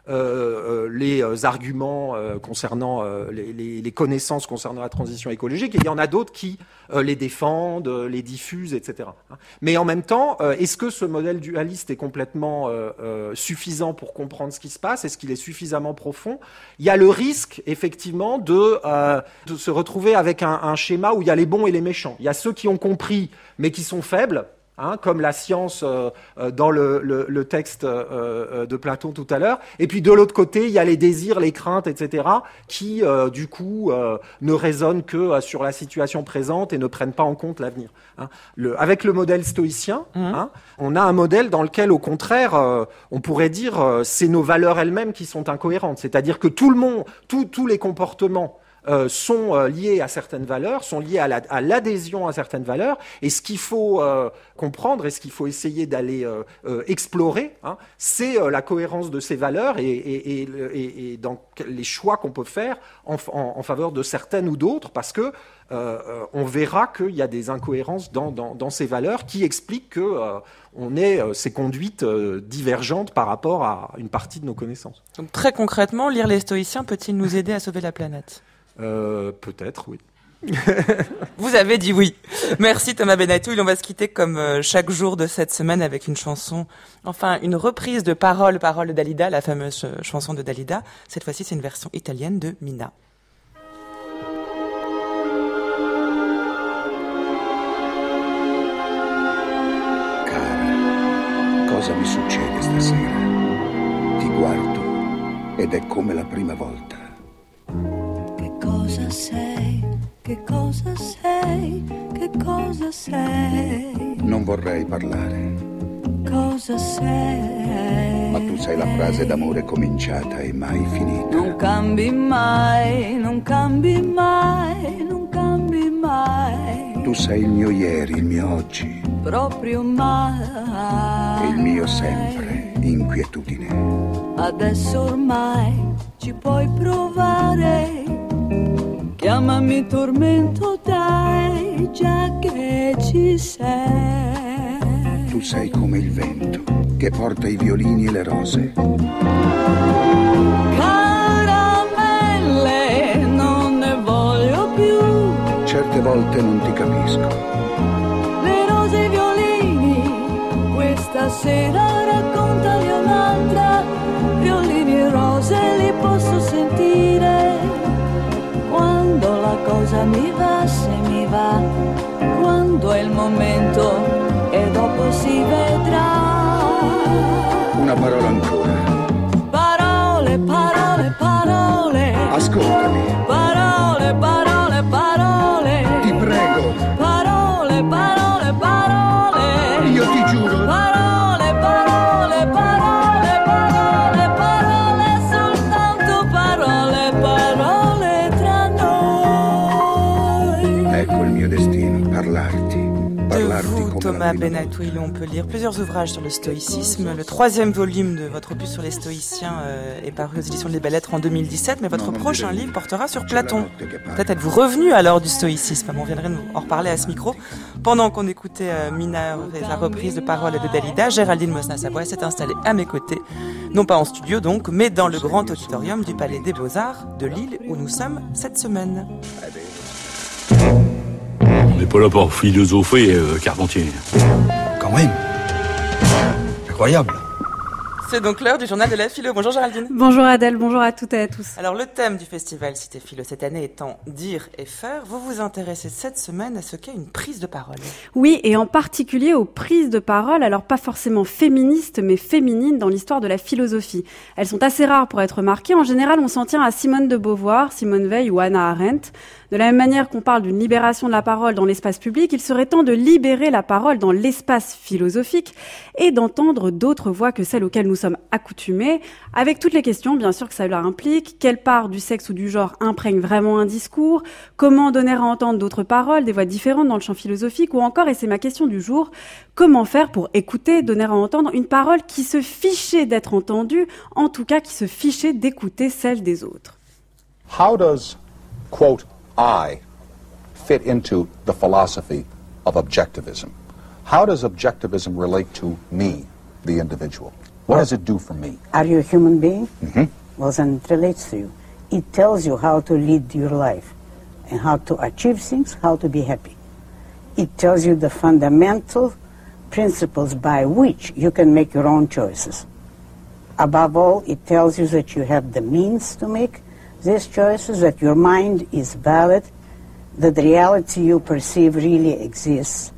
[SPEAKER 7] euh, les arguments euh, concernant euh, les, les, les connaissances concernant la transition écologique, et il y en a d'autres qui euh, les défendent, les diffusent, et cetera. Mais en même temps, euh, est-ce que ce modèle dualiste est complètement euh, euh, suffisant pour comprendre ce qui se passe? Est-ce qu'il est suffisamment profond? Il y a le risque, effectivement, de, euh, de se retrouver avec un, un schéma où il y a les bons et les méchants. Il y a ceux qui ont compris, mais qui sont faibles, hein, comme la science euh, euh, dans le, le, le texte euh, de Platon tout à l'heure. Et puis de l'autre côté, il y a les désirs, les craintes, et cetera, qui, euh, du coup, euh, ne raisonnent que euh, sur la situation présente et ne prennent pas en compte l'avenir. Hein. Le, avec le modèle stoïcien, mmh. hein, on a un modèle dans lequel, au contraire, euh, on pourrait dire euh, c'est nos valeurs elles-mêmes qui sont incohérentes. C'est-à-dire que tout le monde, tout, tous les comportements Euh, sont euh, liés à certaines valeurs, sont liés à, la, à l'adhésion à certaines valeurs. Et ce qu'il faut euh, comprendre et ce qu'il faut essayer d'aller euh, euh, explorer, hein, c'est euh, la cohérence de ces valeurs et, et, et, et, et dans les choix qu'on peut faire en, en, en faveur de certaines ou d'autres, parce que euh, on verra qu'il y a des incohérences dans, dans, dans ces valeurs qui expliquent que euh, on ait euh, ces conduites euh, divergentes par rapport à une partie de nos connaissances.
[SPEAKER 1] Donc très concrètement, lire les stoïciens peut-il nous aider à sauver la planète ?
[SPEAKER 7] Euh, peut-être, oui.
[SPEAKER 1] Vous avez dit oui. Merci Thomas Benatouil. On va se quitter comme euh, chaque jour de cette semaine avec une chanson, enfin une reprise de Parole, Parole de Dalida, la fameuse euh, chanson de Dalida. Cette fois-ci, c'est une version italienne de Mina.
[SPEAKER 19] Cara, cosa mi succede stasera? Ti guardo ed è come la prima volta.
[SPEAKER 17] Cosa sei, che cosa sei, che cosa sei?
[SPEAKER 19] Non vorrei parlare.
[SPEAKER 17] Cosa sei?
[SPEAKER 19] Ma tu sei la frase d'amore cominciata e mai finita.
[SPEAKER 17] Non cambi mai, non cambi mai, non cambi mai.
[SPEAKER 19] Tu sei il mio ieri, il mio oggi.
[SPEAKER 17] Proprio mai.
[SPEAKER 19] E il mio sempre, inquietudine.
[SPEAKER 17] Adesso ormai ci puoi provare. Chiamami tormento, dai, già che ci sei.
[SPEAKER 19] Tu sei come il vento che porta i violini e le rose.
[SPEAKER 17] Caramelle, non ne voglio più.
[SPEAKER 19] Certe volte non ti capisco.
[SPEAKER 17] Le rose e i violini, questa sera raccontali un'altra. Violini e rose li posso sentire. Quando la cosa mi va, se mi va, quando è il momento e dopo si vedrà.
[SPEAKER 19] Una parola ancora.
[SPEAKER 17] Parole, parole, parole.
[SPEAKER 19] Ascoltami.
[SPEAKER 17] Parole, parole, parole.
[SPEAKER 19] Ti prego.
[SPEAKER 17] Parole, parole, parole.
[SPEAKER 19] Io ti giuro.
[SPEAKER 17] Parole, parole, parole, parole, parole, soltanto parole, parole tra noi.
[SPEAKER 19] Ecco il mio destino, parlarti.
[SPEAKER 1] De vous, Thomas Benatouil, on peut lire plusieurs ouvrages sur le stoïcisme. Le troisième volume de votre opus sur les stoïciens euh, est paru aux éditions de Les Belles Lettres en deux mille dix-sept, mais votre prochain livre portera sur Platon. Peut-être êtes-vous revenu alors du stoïcisme. On viendrait nous en reparler à ce micro. Pendant qu'on écoutait euh, Mina et la reprise de Parole de Dalida, Géraldine Mosna-Savoie s'est installée à mes côtés, non pas en studio donc, mais dans le grand auditorium du Palais des Beaux-Arts de Lille où nous sommes cette semaine.
[SPEAKER 20] On n'est pas là pour philosopher, euh, Carpentier.
[SPEAKER 19] Quand même. Incroyable.
[SPEAKER 1] C'est donc l'heure du journal de la philo. Bonjour Géraldine.
[SPEAKER 21] Bonjour Adèle, bonjour à toutes et à tous.
[SPEAKER 1] Alors le thème du festival Cité Philo cette année étant dire et faire, vous vous intéressez cette semaine à ce qu'est une prise de parole.
[SPEAKER 21] Oui, et en particulier aux prises de parole, alors pas forcément féministes, mais féminines dans l'histoire de la philosophie. Elles sont assez rares pour être remarquées. En général, on s'en tient à Simone de Beauvoir, Simone Veil ou Hannah Arendt. De la même manière qu'on parle d'une libération de la parole dans l'espace public, il serait temps de libérer la parole dans l'espace philosophique et d'entendre d'autres voix que celles auxquelles nous sommes accoutumés, avec toutes les questions, bien sûr, que cela implique. Quelle part du sexe ou du genre imprègne vraiment un discours? Comment donner à entendre d'autres paroles, des voix différentes dans le champ philosophique? Ou encore, et c'est ma question du jour, comment faire pour écouter, donner à entendre une parole qui se fichait d'être entendue, en tout cas qui se fichait d'écouter celle des autres?
[SPEAKER 22] How does, quote, I fit into the philosophy of objectivism? How does objectivism relate to me, the individual? What does it do for me?
[SPEAKER 2] Are you a human being?
[SPEAKER 22] Mm-hmm.
[SPEAKER 2] Well, then it relates to you. It tells you how to lead your life and how to achieve things, how to be happy. It tells you the fundamental principles by which you can make your own choices. Above all, it tells you that you have the means to make these choices, that your mind is valid, that the reality you perceive really exists,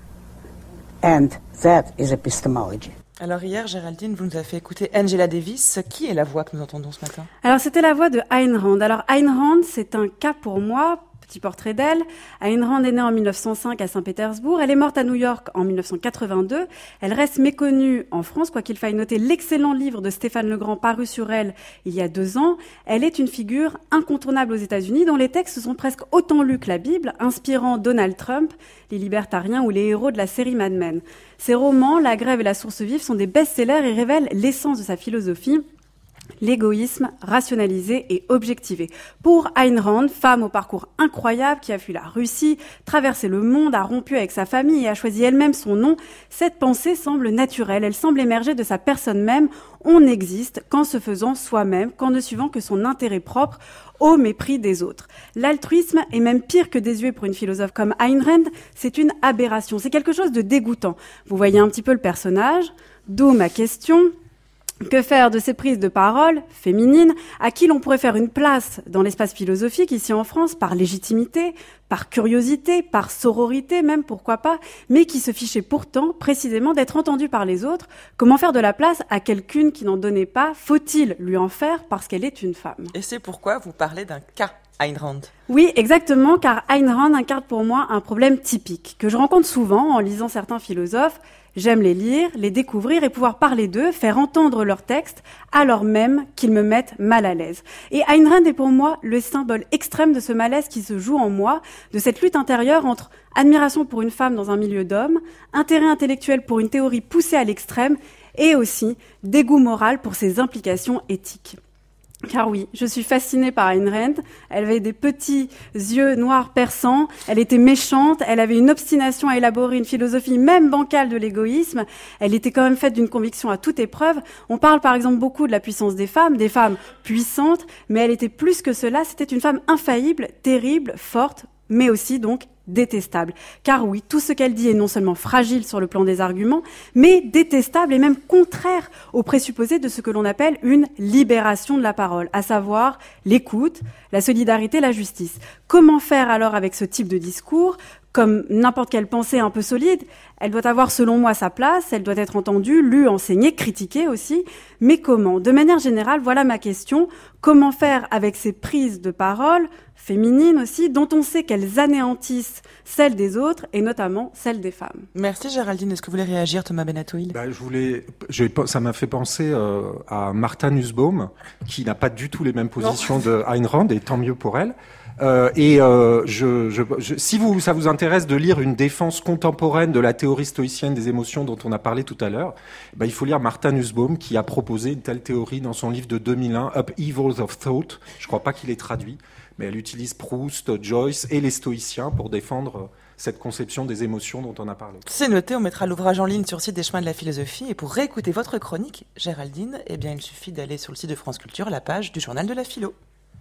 [SPEAKER 2] and that is epistemology.
[SPEAKER 1] Alors hier, Géraldine, vous nous avez fait écouter Angela Davis. Qui est la voix que nous entendons ce matin ?
[SPEAKER 21] Alors c'était la voix de Ayn Rand. Alors Ayn Rand, c'est un cas pour moi, petit portrait d'elle. Ayn Rand est née en mille neuf cent cinq à Saint-Pétersbourg. Elle est morte à New York en mille neuf cent quatre-vingt-deux. Elle reste méconnue en France, quoi qu'il faille noter l'excellent livre de Stéphane Legrand paru sur elle il y a deux ans. Elle est une figure incontournable aux États-Unis dont les textes sont presque autant lus que la Bible, inspirant Donald Trump, les libertariens ou les héros de la série Mad Men. Ses romans, La Grève et La Source Vive, sont des best-sellers et révèlent l'essence de sa philosophie. L'égoïsme rationalisé et objectivé. Pour Ayn Rand, femme au parcours incroyable qui a fui la Russie, traversé le monde, a rompu avec sa famille et a choisi elle-même son nom, cette pensée semble naturelle, elle semble émerger de sa personne même. On n'existe qu'en se faisant soi-même, qu'en ne suivant que son intérêt propre au mépris des autres. L'altruisme est même pire que désuet pour une philosophe comme Ayn Rand, c'est une aberration, c'est quelque chose de dégoûtant. Vous voyez un petit peu le personnage, d'où ma question. Que faire de ces prises de parole féminines à qui l'on pourrait faire une place dans l'espace philosophique ici en France par légitimité, par curiosité, par sororité même, pourquoi pas, mais qui se fichait pourtant précisément d'être entendue par les autres. Comment faire de la place à quelqu'une qui n'en donnait pas ? Faut-il lui en faire parce qu'elle est une femme ?
[SPEAKER 1] Et c'est pourquoi vous parlez d'un cas, Ayn Rand.
[SPEAKER 21] Oui, exactement, car Ayn Rand incarne pour moi un problème typique, que je rencontre souvent en lisant certains philosophes. J'aime les lire, les découvrir et pouvoir parler d'eux, faire entendre leurs textes, alors même qu'ils me mettent mal à l'aise. Et Ayn Rand est pour moi le symbole extrême de ce malaise qui se joue en moi, de cette lutte intérieure entre admiration pour une femme dans un milieu d'hommes, intérêt intellectuel pour une théorie poussée à l'extrême, et aussi dégoût moral pour ses implications éthiques. Car oui, je suis fascinée par Ayn Rand. Elle avait des petits yeux noirs perçants, elle était méchante, elle avait une obstination à élaborer une philosophie même bancale de l'égoïsme. Elle était quand même faite d'une conviction à toute épreuve. On parle par exemple beaucoup de la puissance des femmes, des femmes puissantes, mais elle était plus que cela, c'était une femme infaillible, terrible, forte, mais aussi donc détestable. Car oui, tout ce qu'elle dit est non seulement fragile sur le plan des arguments, mais détestable et même contraire au présupposé de ce que l'on appelle une libération de la parole, à savoir l'écoute, la solidarité, la justice. Comment faire alors avec ce type de discours ? Comme n'importe quelle pensée un peu solide, elle doit avoir selon moi sa place, elle doit être entendue, lue, enseignée, critiquée aussi. Mais comment ? De manière générale, voilà ma question. Comment faire avec ces prises de parole, féminines aussi, dont on sait qu'elles anéantissent celles des autres et notamment celles des femmes ?
[SPEAKER 1] Merci Géraldine. Est-ce que vous voulez réagir, Thomas Benatoil ?
[SPEAKER 5] Bah, je voulais, je, ça m'a fait penser euh, à Martha Nussbaum, qui n'a pas du tout les mêmes positions non. de Ayn Rand, et tant mieux pour elle. Euh, et euh, je, je, je, si vous, ça vous intéresse de lire une défense contemporaine de la théorie stoïcienne des émotions dont on a parlé tout à l'heure, ben, il faut lire Martha Nussbaum qui a proposé une telle théorie dans son livre de deux mille un, Upheavals of Thought. Je ne crois pas qu'il est traduit, mais elle utilise Proust, Joyce et les stoïciens pour défendre cette conception des émotions dont on a parlé.
[SPEAKER 1] C'est noté, on mettra l'ouvrage en ligne sur le site des Chemins de la Philosophie. Et pour réécouter votre chronique, Géraldine, eh bien, il suffit d'aller sur le site de France Culture, la page du Journal de la Philo.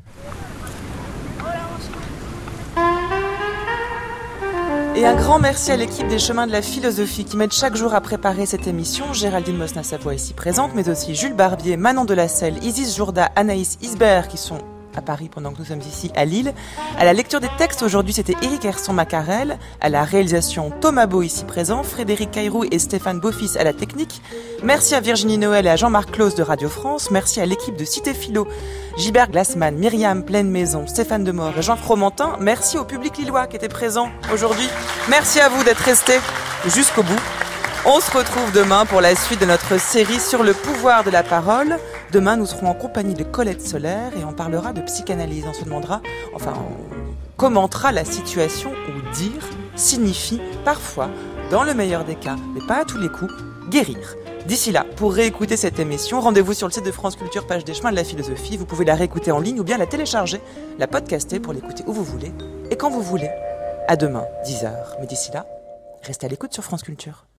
[SPEAKER 1] Et un grand merci à l'équipe des Chemins de la Philosophie qui m'aide chaque jour à préparer cette émission. Géraldine Mosna-Savoie ici présente, mais aussi Jules Barbier, Manon Delacelle, Isis Jourda, Anaïs Isbert qui sont à Paris pendant que nous sommes ici à Lille. À la lecture des textes aujourd'hui, c'était Éric Herson-Macarel. À la réalisation, Thomas Beau ici présent, Frédéric Caïrou et Stéphane Beaufils à la technique. Merci à Virginie Noël et à Jean-Marc Claus de Radio France. Merci à l'équipe de Cité Philo, Gilbert Glassman, Myriam Pleine Maison, Stéphane Demore et Jean Fromentin. Merci au public lillois qui était présent aujourd'hui. Merci à vous d'être restés jusqu'au bout. On se retrouve demain pour la suite de notre série sur le pouvoir de la parole. Demain, nous serons en compagnie de Colette Solaire et on parlera de psychanalyse. On se demandera, enfin, on commentera la situation où dire signifie parfois, dans le meilleur des cas, mais pas à tous les coups, guérir. D'ici là, pour réécouter cette émission, rendez-vous sur le site de France Culture, page des Chemins de la Philosophie. Vous pouvez la réécouter en ligne ou bien la télécharger, la podcaster pour l'écouter où vous voulez et quand vous voulez. À demain, dix heures. Mais d'ici là, restez à l'écoute sur France Culture.